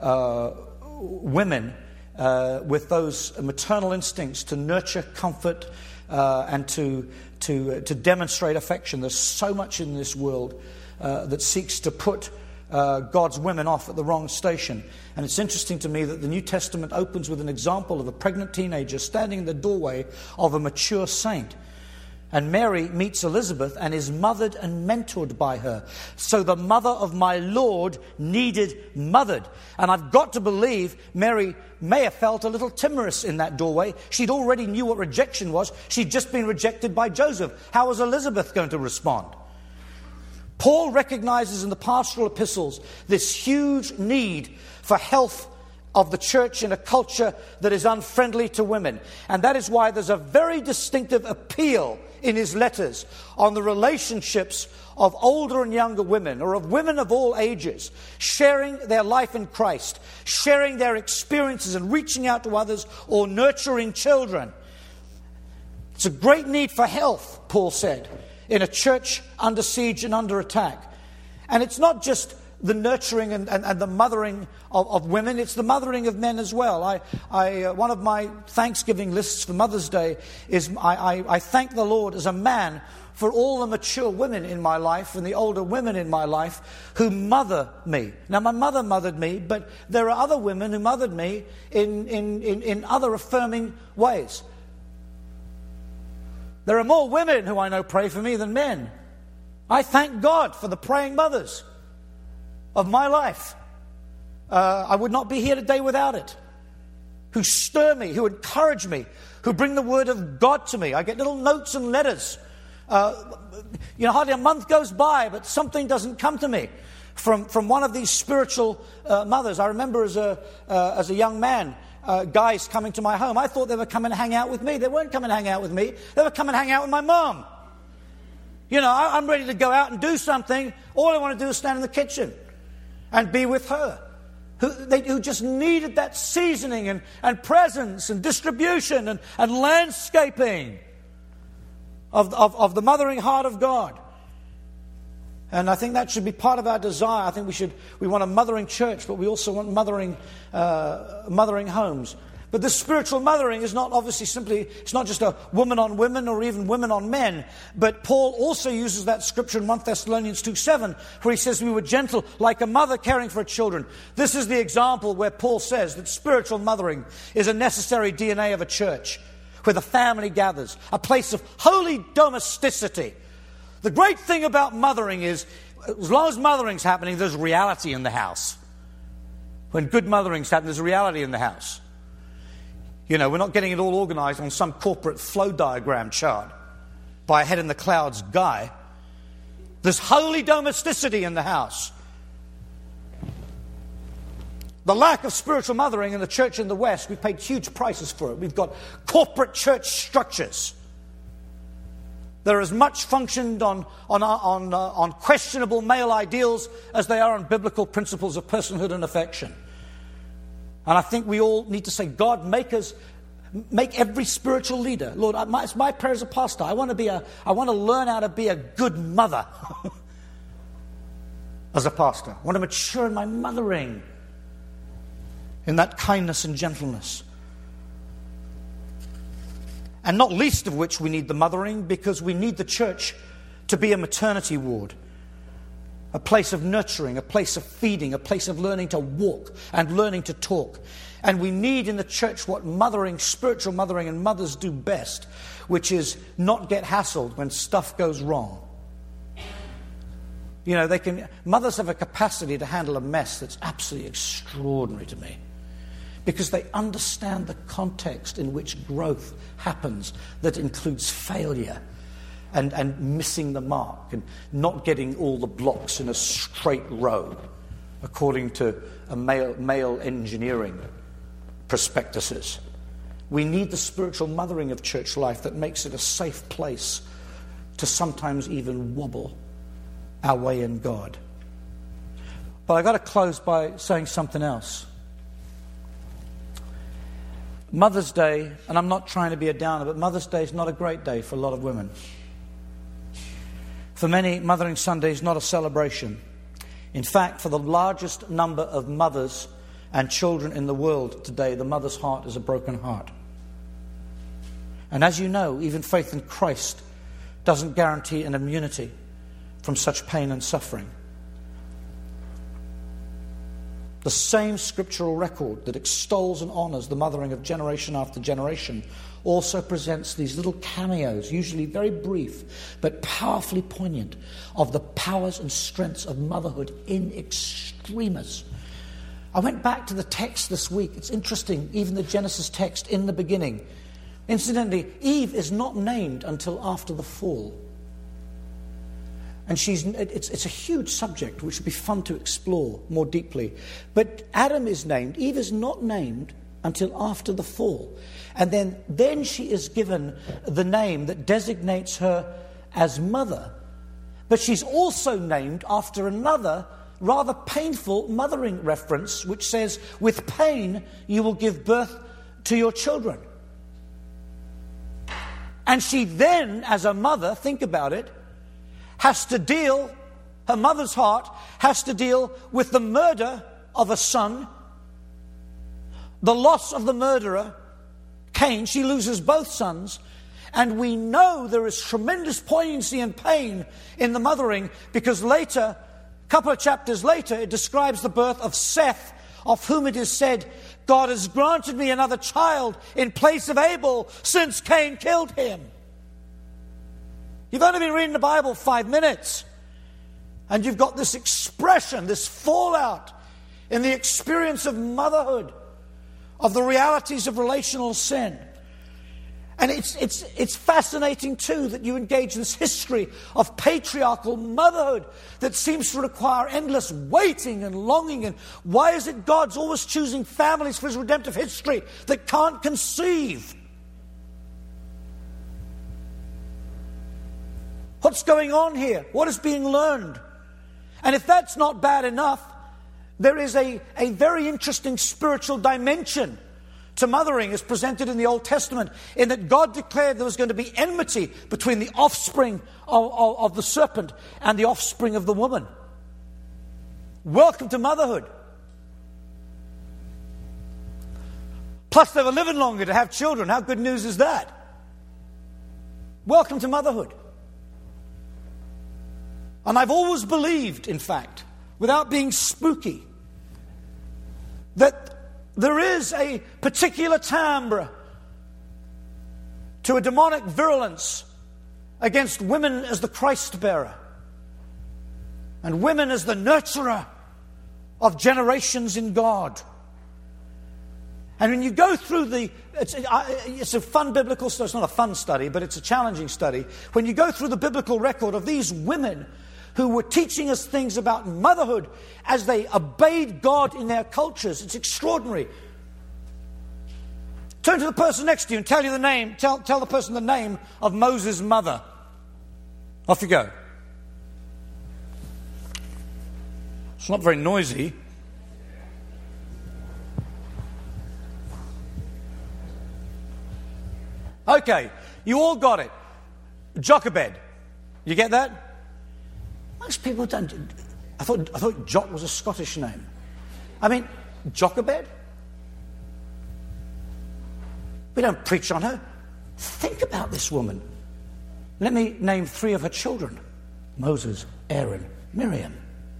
women with those maternal instincts to nurture, comfort, and to demonstrate affection. There's so much in this world that seeks to put God's women off at the wrong station. And it's interesting to me that the New Testament opens with an example of a pregnant teenager standing in the doorway of a mature saint. And Mary meets Elizabeth and is mothered and mentored by her. So the mother of my Lord needed mothered. And I've got to believe Mary may have felt a little timorous in that doorway. She'd already knew what rejection was. She'd just been rejected by Joseph. How was Elizabeth going to respond? Paul recognizes in the pastoral epistles this huge need for health of the church in a culture that is unfriendly to women. And that is why there's a very distinctive appeal in his letters on the relationships of older and younger women, or of women of all ages, sharing their life in Christ, sharing their experiences and reaching out to others, or nurturing children. It's a great need for health, Paul said, in a church under siege and under attack. And it's not just the nurturing and the mothering of women, it's the mothering of men as well. One of my Thanksgiving lists for Mother's Day is I thank the Lord as a man for all the mature women in my life and the older women in my life who mother me. Now, my mother mothered me, but there are other women who mothered me in other affirming ways. There are more women who I know pray for me than men. I thank God for the praying mothers of my life. I would not be here today without it. Who stir me, who encourage me, who bring the word of God to me. I get little notes and letters. Hardly a month goes by, but something doesn't come to me from one of these spiritual mothers. I remember as a young man, guys coming to my home. I thought they were coming to hang out with me. They weren't coming to hang out with me. They were coming to hang out with my mom. I'm ready to go out and do something. All I want to do is stand in the kitchen and be with her. Who just needed that seasoning and presence and distribution and landscaping of the mothering heart of God. And I think that should be part of our desire. I think we want a mothering church, but we also want mothering homes. But this spiritual mothering is not obviously it's not just a woman on women or even women on men. But Paul also uses that scripture in 1 Thessalonians 2:7, where he says we were gentle like a mother caring for her children. This is the example where Paul says that spiritual mothering is a necessary DNA of a church, where the family gathers, a place of holy domesticity. The great thing about mothering is, as long as mothering's happening, there's reality in the house. When good mothering's happening, there's reality in the house. We're not getting it all organized on some corporate flow diagram chart by a head in the clouds guy. There's holy domesticity in the house. The lack of spiritual mothering in the church in the West, we've paid huge prices for it. We've got corporate church structures. They're as much functioned on questionable male ideals as they are on biblical principles of personhood and affection. And I think we all need to say, God, make every spiritual leader. Lord, it's my prayer as a pastor. I want to learn how to be a good mother as a pastor. I want to mature in my mothering, in that kindness and gentleness. And not least of which we need the mothering, because we need the church to be a maternity ward. A place of nurturing, a place of feeding, a place of learning to walk and learning to talk. And we need in the church what mothering, spiritual mothering and mothers do best, which is not get hassled when stuff goes wrong. Mothers have a capacity to handle a mess that's absolutely extraordinary to me, because they understand the context in which growth happens that includes failure and missing the mark and not getting all the blocks in a straight row according to a male engineering prospectuses. We need the spiritual mothering of church life that makes it a safe place to sometimes even wobble our way in God. But I've got to close by saying something else. Mother's Day, and I'm not trying to be a downer, but Mother's Day is not a great day for a lot of women. For many, Mothering Sunday is not a celebration. In fact, for the largest number of mothers and children in the world today, the mother's heart is a broken heart. And as you know, even faith in Christ doesn't guarantee an immunity from such pain and suffering. The same scriptural record that extols and honors the mothering of generation after generation also presents these little cameos, usually very brief, but powerfully poignant, of the powers and strengths of motherhood in extremis. I went back to the text this week. It's interesting, even the Genesis text in the beginning. Incidentally, Eve is not named until after the fall. And it's a huge subject which would be fun to explore more deeply. But Adam is named. Eve is not named until after the fall. And then she is given the name that designates her as mother. But she's also named after another rather painful mothering reference, which says, with pain you will give birth to your children. And she then, as a mother, think about it, her mother's heart has to deal with the murder of a son, the loss of the murderer, Cain. She loses both sons. And we know there is tremendous poignancy and pain in the mothering, because later, a couple of chapters later, it describes the birth of Seth, of whom it is said, God has granted me another child in place of Abel, since Cain killed him. You've only been reading the Bible 5 minutes. And you've got this expression, this fallout in the experience of motherhood, of the realities of relational sin. And it's fascinating too that you engage this history of patriarchal motherhood that seems to require endless waiting and longing. And why is it God's always choosing families for his redemptive history that can't conceive? What's going on here? What is being learned? And if that's not bad enough, there is a very interesting spiritual dimension to mothering as presented in the Old Testament, in that God declared there was going to be enmity between the offspring of the serpent and the offspring of the woman. Welcome to motherhood. Plus they were living longer to have children. How good news is that? Welcome to motherhood. And I've always believed, in fact, without being spooky, that there is a particular timbre to a demonic virulence against women as the Christ bearer and women as the nurturer of generations in God. And when you go through it's a fun biblical study. It's not a fun study, but it's a challenging study. When you go through the biblical record of these women who were teaching us things about motherhood as they obeyed God in their cultures, it's extraordinary. Turn to the person next to you and tell the person the name of Moses' mother. Off you go. It's not very noisy. Okay, you all got it. Jochebed. You get that? Most people don't. I thought Jock was a Scottish name. I mean, Jochebed? We don't preach on her. Think about this woman. Let me name 3 of her children. Moses, Aaron, Miriam.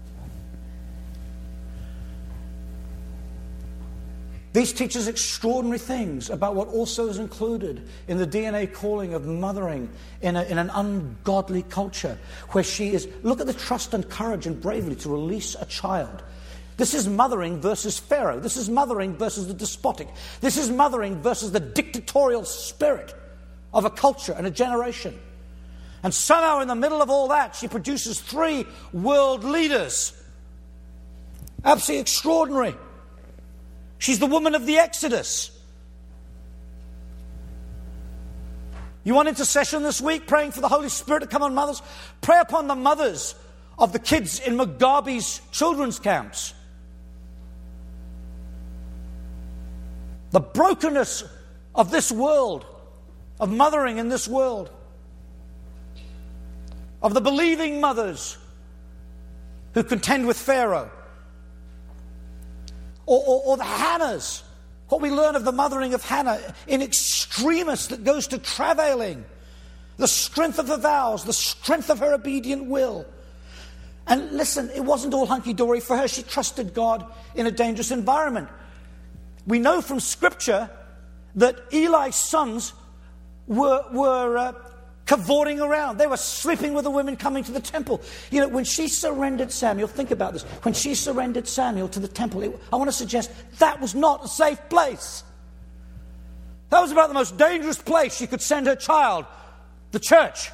These teach us extraordinary things about what also is included in the DNA calling of mothering in an ungodly culture where she is, look at the trust and courage and bravery to release a child. This is mothering versus Pharaoh. This is mothering versus the despotic. This is mothering versus the dictatorial spirit of a culture and a generation. And somehow in the middle of all that, she produces 3 world leaders. Absolutely extraordinary. She's the woman of the Exodus. You want intercession this week, praying for the Holy Spirit to come on mothers? Pray upon the mothers of the kids in Mugabe's children's camps. The brokenness of this world, of mothering in this world, of the believing mothers who contend with Pharaoh. Or the Hannahs, what we learn of the mothering of Hannah in extremis that goes to travailing, the strength of her vows, the strength of her obedient will. And listen, it wasn't all hunky-dory for her. She trusted God in a dangerous environment. We know from Scripture that Eli's sons were cavorting around. They were sleeping with the women coming to the temple. You know, when she surrendered Samuel, think about this. When she surrendered Samuel to the temple, I want to suggest that was not a safe place. That was about the most dangerous place she could send her child, the church.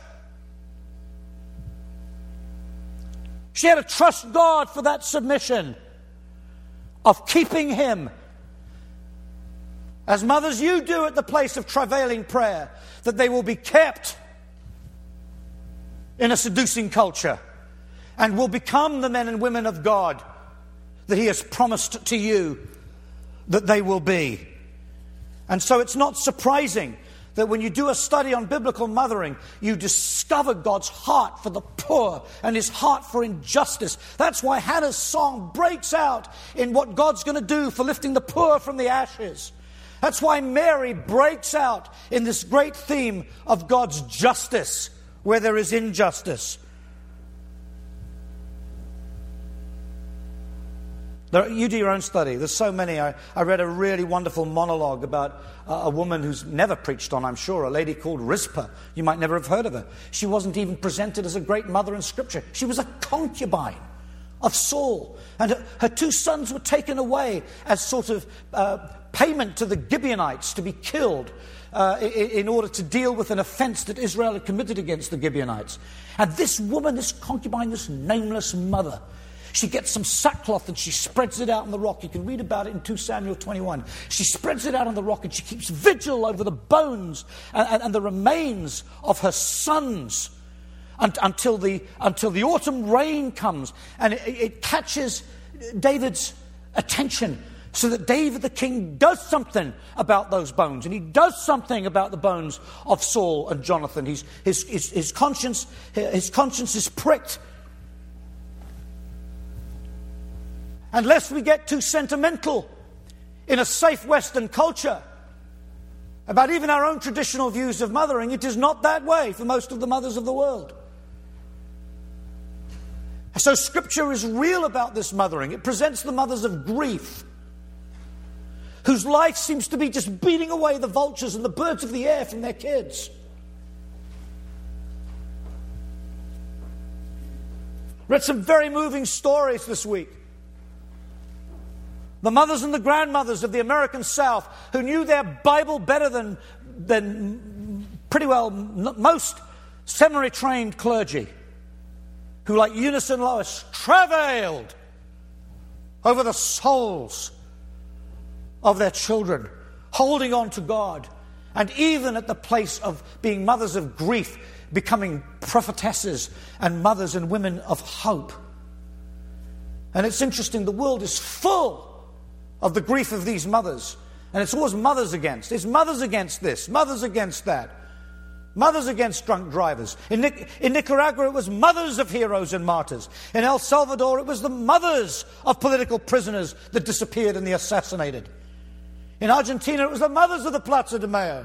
She had to trust God for that submission of keeping him. As mothers, you do at the place of travailing prayer, that they will be kept in a seducing culture and will become the men and women of God that he has promised to you that they will be. And so it's not surprising that when you do a study on biblical mothering, you discover God's heart for the poor and his heart for injustice. That's why Hannah's song breaks out in what God's going to do for lifting the poor from the ashes. That's why Mary breaks out in this great theme of God's justice where there is injustice. You do your own study. There's so many. I read a really wonderful monologue about a woman who's never preached on, I'm sure, a lady called Rizpah. You might never have heard of her. She wasn't even presented as a great mother in Scripture. She was a concubine of Saul. And her two sons were taken away as sort of payment to the Gibeonites to be killed in order to deal with an offense that Israel had committed against the Gibeonites. And this woman, this concubine, this nameless mother, she gets some sackcloth and she spreads it out on the rock. You can read about it in 2 Samuel 21. She spreads it out on the rock and she keeps vigil over the bones and the remains of her sons until the autumn rain comes. And it catches David's attention so that David the king does something about those bones. And he does something about the bones of Saul and Jonathan. His conscience is pricked. And lest we get too sentimental in a safe Western culture about even our own traditional views of mothering, it is not that way for most of the mothers of the world. So Scripture is real about this mothering. It presents the mothers of grief, whose life seems to be just beating away the vultures and the birds of the air from their kids. Read some very moving stories this week. The mothers and the grandmothers of the American South who knew their Bible better than pretty well most seminary-trained clergy, who, like Eunice and Lois, travailed over the souls of their children, holding on to God, and even at the place of being mothers of grief, becoming prophetesses and mothers and women of hope. And it's interesting, the world is full of the grief of these mothers. And it's always mothers against. It's mothers against this, mothers against that. Mothers against drunk drivers. In Nicaragua, it was mothers of heroes and martyrs. In El Salvador, it was the mothers of political prisoners that disappeared and the assassinated. In Argentina, it was the mothers of the Plaza de Mayo.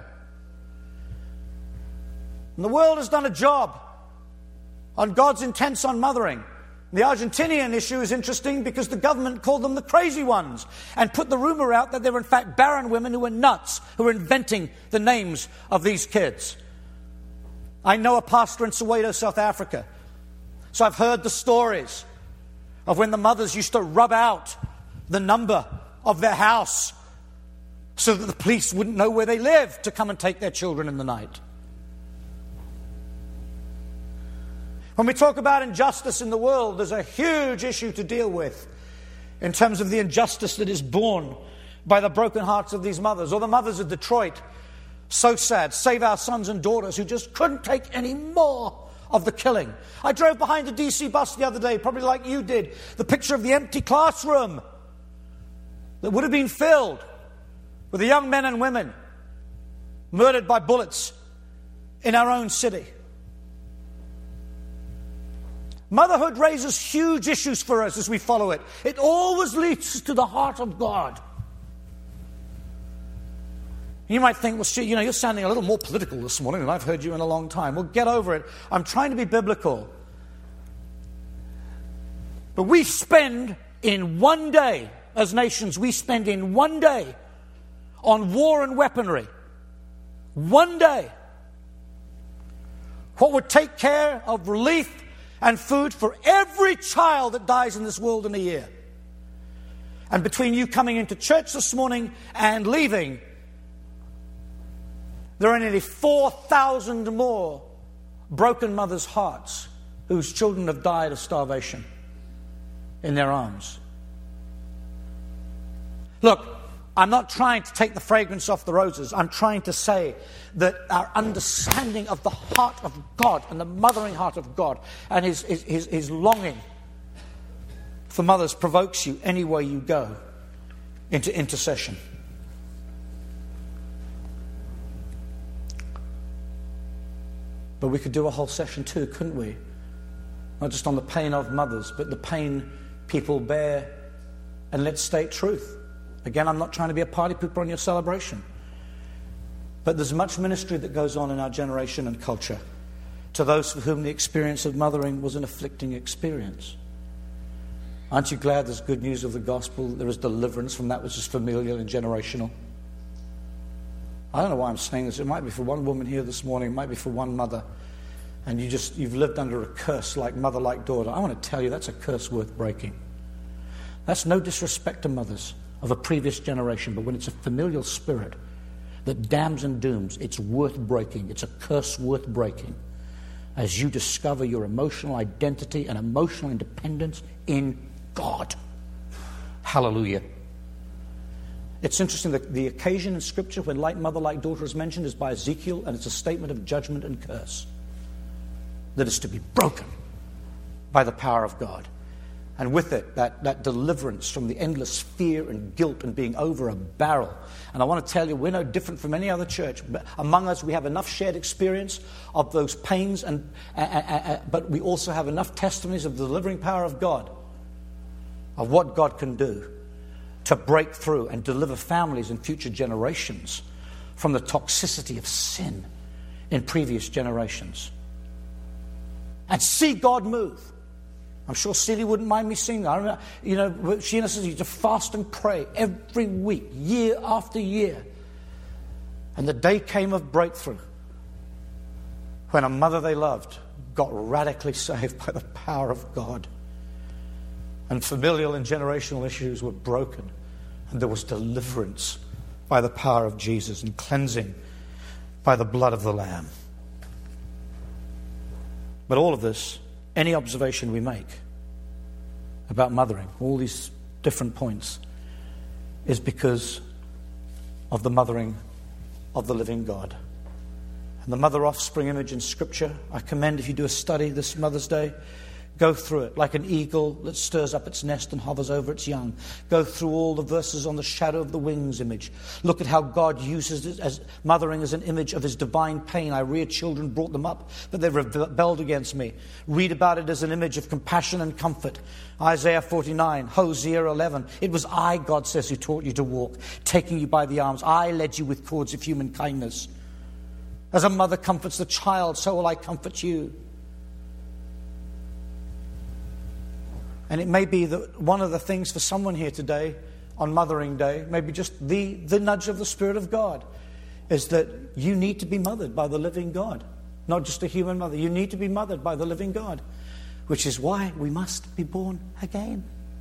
And the world has done a job on God's intents on mothering. The Argentinian issue is interesting because the government called them the crazy ones and put the rumor out that they were in fact barren women who were nuts, who were inventing the names of these kids. I know a pastor in Soweto, South Africa. So I've heard the stories of when the mothers used to rub out the number of their house so that the police wouldn't know where they lived to come and take their children in the night. When we talk about injustice in the world, there's a huge issue to deal with in terms of the injustice that is borne by the broken hearts of these mothers, or the mothers of Detroit. So sad. Save Our Sons and Daughters, who just couldn't take any more of the killing. I drove behind a DC bus the other day, probably like you did, the picture of the empty classroom that would have been filled with the young men and women murdered by bullets in our own city. Motherhood raises huge issues for us as we follow it. It always leads to the heart of God. You might think, well, you're sounding a little more political this morning than I've heard you in a long time. Well, get over it. I'm trying to be biblical. But we spend in one day, as nations, we spend in one day on war and weaponry. One day. What would take care of relief and food for every child that dies in this world in a year. And between you coming into church this morning and leaving, there are nearly 4,000 more broken mothers' hearts whose children have died of starvation in their arms. Look, I'm not trying to take the fragrance off the roses. I'm trying to say that our understanding of the heart of God and the mothering heart of God and his longing for mothers provokes you anywhere you go into intercession. But we could do a whole session too, couldn't we? Not just on the pain of mothers, but the pain people bear. And let's state truth. Again, I'm not trying to be a party pooper on your celebration. But there's much ministry that goes on in our generation and culture to those for whom the experience of mothering was an afflicting experience. Aren't you glad there's good news of the gospel? There is deliverance from that which is familial and generational. I don't know why I'm saying this. It might be for one woman here this morning. It might be for one mother. And you've lived under a curse like mother, like daughter. I want to tell you that's a curse worth breaking. That's no disrespect to mothers of a previous generation. But when it's a familial spirit that damns and dooms, it's worth breaking. It's a curse worth breaking. As you discover your emotional identity and emotional independence in God. Hallelujah. It's interesting that the occasion in Scripture when like mother, like daughter is mentioned is by Ezekiel, and it's a statement of judgment and curse that is to be broken by the power of God. And with it, that deliverance from the endless fear and guilt and being over a barrel. And I want to tell you, we're no different from any other church. But among us, we have enough shared experience of those pains, but we also have enough testimonies of the delivering power of God, of what God can do to break through and deliver families and future generations from the toxicity of sin in previous generations. And see God move. I'm sure Celie wouldn't mind me saying that. I remember, Sheena says you used to fast and pray every week, year after year. And the day came of breakthrough when a mother they loved got radically saved by the power of God. And familial and generational issues were broken. And there was deliverance by the power of Jesus and cleansing by the blood of the Lamb. But all of this, any observation we make about mothering, all these different points, is because of the mothering of the living God. And the mother-offspring image in Scripture, I commend, if you do a study this Mother's Day, go through it like an eagle that stirs up its nest and hovers over its young. Go through all the verses on the shadow of the wings image. Look at how God uses it as mothering as an image of his divine pain. I reared children, brought them up, but they rebelled against me. Read about it as an image of compassion and comfort. Isaiah 49, Hosea 11. It was I, God says, who taught you to walk, taking you by the arms. I led you with cords of human kindness. As a mother comforts the child, so will I comfort you. And it may be that one of the things for someone here today on Mothering Day, maybe just the nudge of the Spirit of God, is that you need to be mothered by the living God. Not just a human mother. You need to be mothered by the living God. Which is why we must be born again.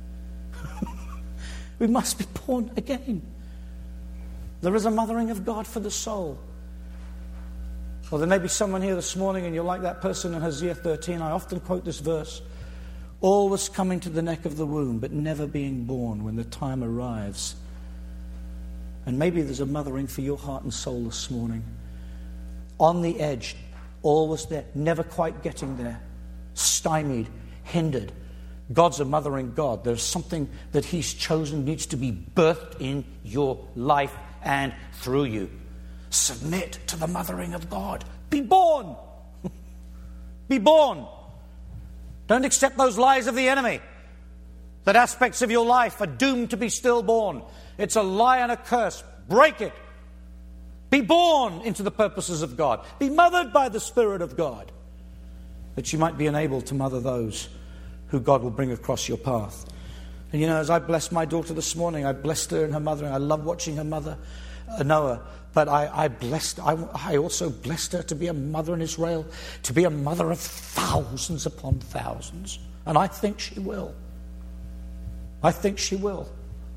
We must be born again. There is a mothering of God for the soul. Well, there may be someone here this morning and you're like that person in Hosea 13. I often quote this verse. Always coming to the neck of the womb, but never being born when the time arrives. And maybe there's a mothering for your heart and soul this morning. On the edge, always there, never quite getting there. Stymied, hindered. God's a mothering God. There's something that he's chosen needs to be birthed in your life and through you. Submit to the mothering of God. Be born. Be born. Don't accept those lies of the enemy, that aspects of your life are doomed to be stillborn. It's a lie and a curse. Break it. Be born into the purposes of God. Be mothered by the Spirit of God, that you might be enabled to mother those who God will bring across your path. And as I blessed my daughter this morning, I blessed her in her mothering. I love watching her mother, Noah. But I also blessed her to be a mother in Israel, to be a mother of thousands upon thousands. And I think she will. I think she will.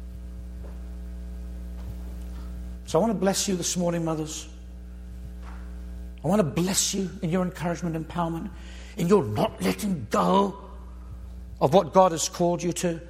So I want to bless you this morning, mothers. I want to bless you in your encouragement and empowerment, in your not letting go of what God has called you to.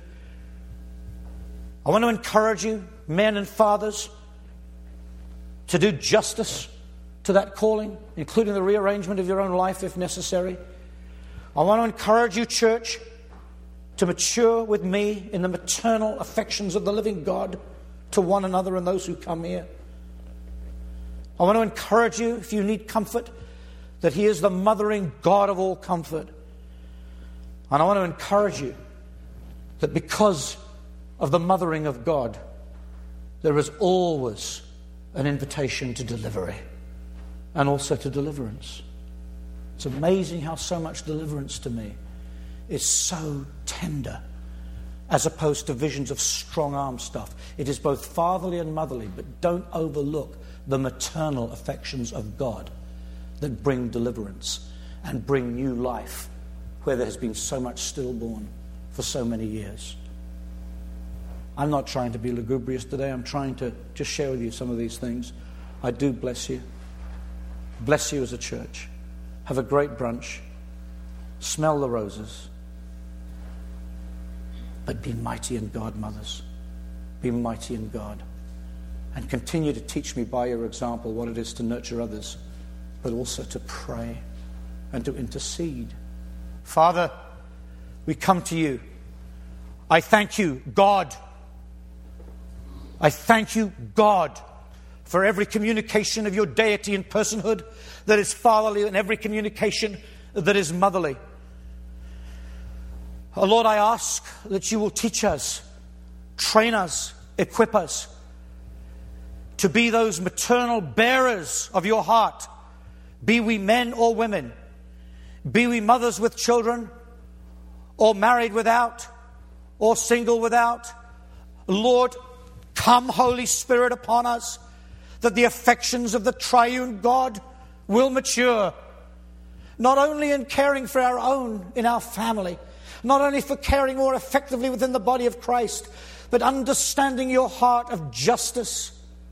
I want to encourage you, men and fathers, to do justice to that calling, including the rearrangement of your own life if necessary. I want to encourage you, church, to mature with me in the maternal affections of the living God to one another and those who come here. I want to encourage you, if you need comfort, that he is the mothering God of all comfort. And I want to encourage you that because of the mothering of God, there is always an invitation to delivery and also to deliverance. It's amazing how so much deliverance to me is so tender as opposed to visions of strong-arm stuff. It is both fatherly and motherly, but don't overlook the maternal affections of God that bring deliverance and bring new life where there has been so much stillborn for so many years. I'm not trying to be lugubrious today. I'm trying to just share with you some of these things. I do bless you. Bless you as a church. Have a great brunch. Smell the roses. But be mighty in God, mothers. Be mighty in God. And continue to teach me by your example what it is to nurture others, but also to pray and to intercede. Father, we come to you. I thank you, God. I thank you, God, for every communication of your deity and personhood that is fatherly and every communication that is motherly. Oh Lord, I ask that you will teach us, train us, equip us to be those maternal bearers of your heart. Be we men or women, be we mothers with children, or married without, or single without. Lord, come, Holy Spirit, upon us, that the affections of the triune God will mature, not only in caring for our own in our family, not only for caring more effectively within the body of Christ, but understanding your heart of justice.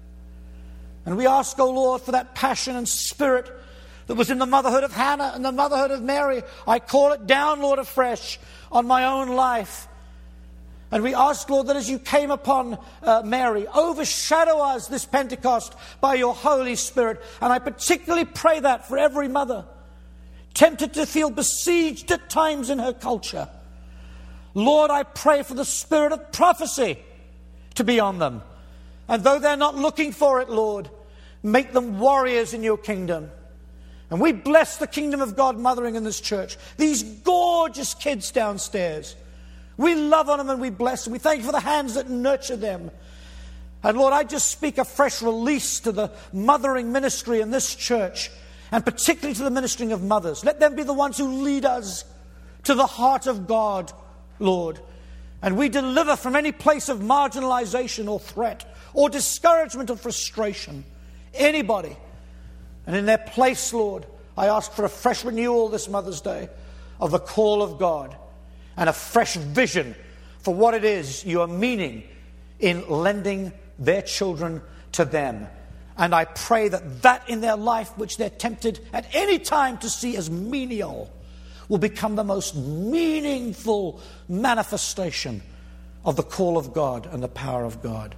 And we ask, O Lord, for that passion and spirit that was in the motherhood of Hannah and the motherhood of Mary. I call it down, Lord, afresh on my own life. And we ask, Lord, that as you came upon Mary, overshadow us this Pentecost by your Holy Spirit. And I particularly pray that for every mother, tempted to feel besieged at times in her culture. Lord, I pray for the spirit of prophecy to be on them. And though they're not looking for it, Lord, make them warriors in your kingdom. And we bless the kingdom of God mothering in this church. These gorgeous kids downstairs. We love on them and we bless them. We thank you for the hands that nurture them. And Lord, I just speak a fresh release to the mothering ministry in this church, and particularly to the ministering of mothers. Let them be the ones who lead us to the heart of God, Lord. And we deliver from any place of marginalization or threat or discouragement or frustration. Anybody. And in their place, Lord, I ask for a fresh renewal this Mother's Day of the call of God and a fresh vision for what it is you are meaning in lending their children to them. And I pray that in their life, which they're tempted at any time to see as menial, will become the most meaningful manifestation of the call of God and the power of God.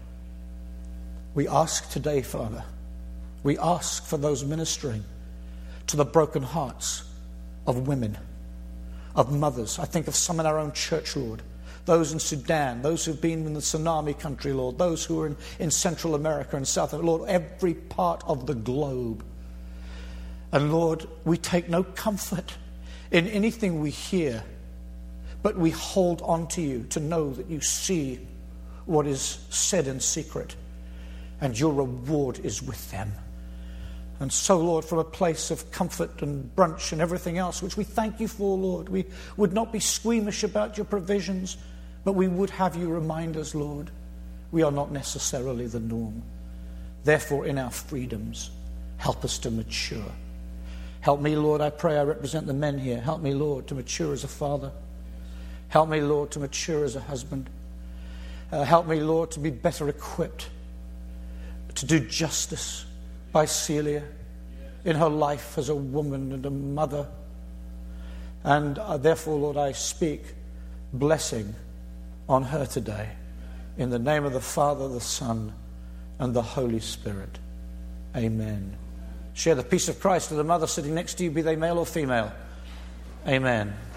We ask today, Father, we ask for those ministering to the broken hearts of women, of mothers. I think of some in our own church, Lord. Those in Sudan, those who've been in the tsunami country, Lord. Those who are in Central America and South America, Lord, every part of the globe. And Lord, we take no comfort in anything we hear, but we hold on to you to know that you see what is said in secret, and your reward is with them. And so, Lord, from a place of comfort and brunch and everything else, which we thank you for, Lord, we would not be squeamish about your provisions, but we would have you remind us, Lord, we are not necessarily the norm. Therefore, in our freedoms, help us to mature. Help me, Lord, I pray, I represent the men here. Help me, Lord, to mature as a father. Help me, Lord, to mature as a husband. Help me, Lord, to be better equipped to do justice by Celia in her life as a woman and a mother. And therefore, Lord, I speak blessing on her today. In the name of the Father, the Son, and the Holy Spirit. Amen. Share the peace of Christ with the mother sitting next to you, be they male or female. Amen.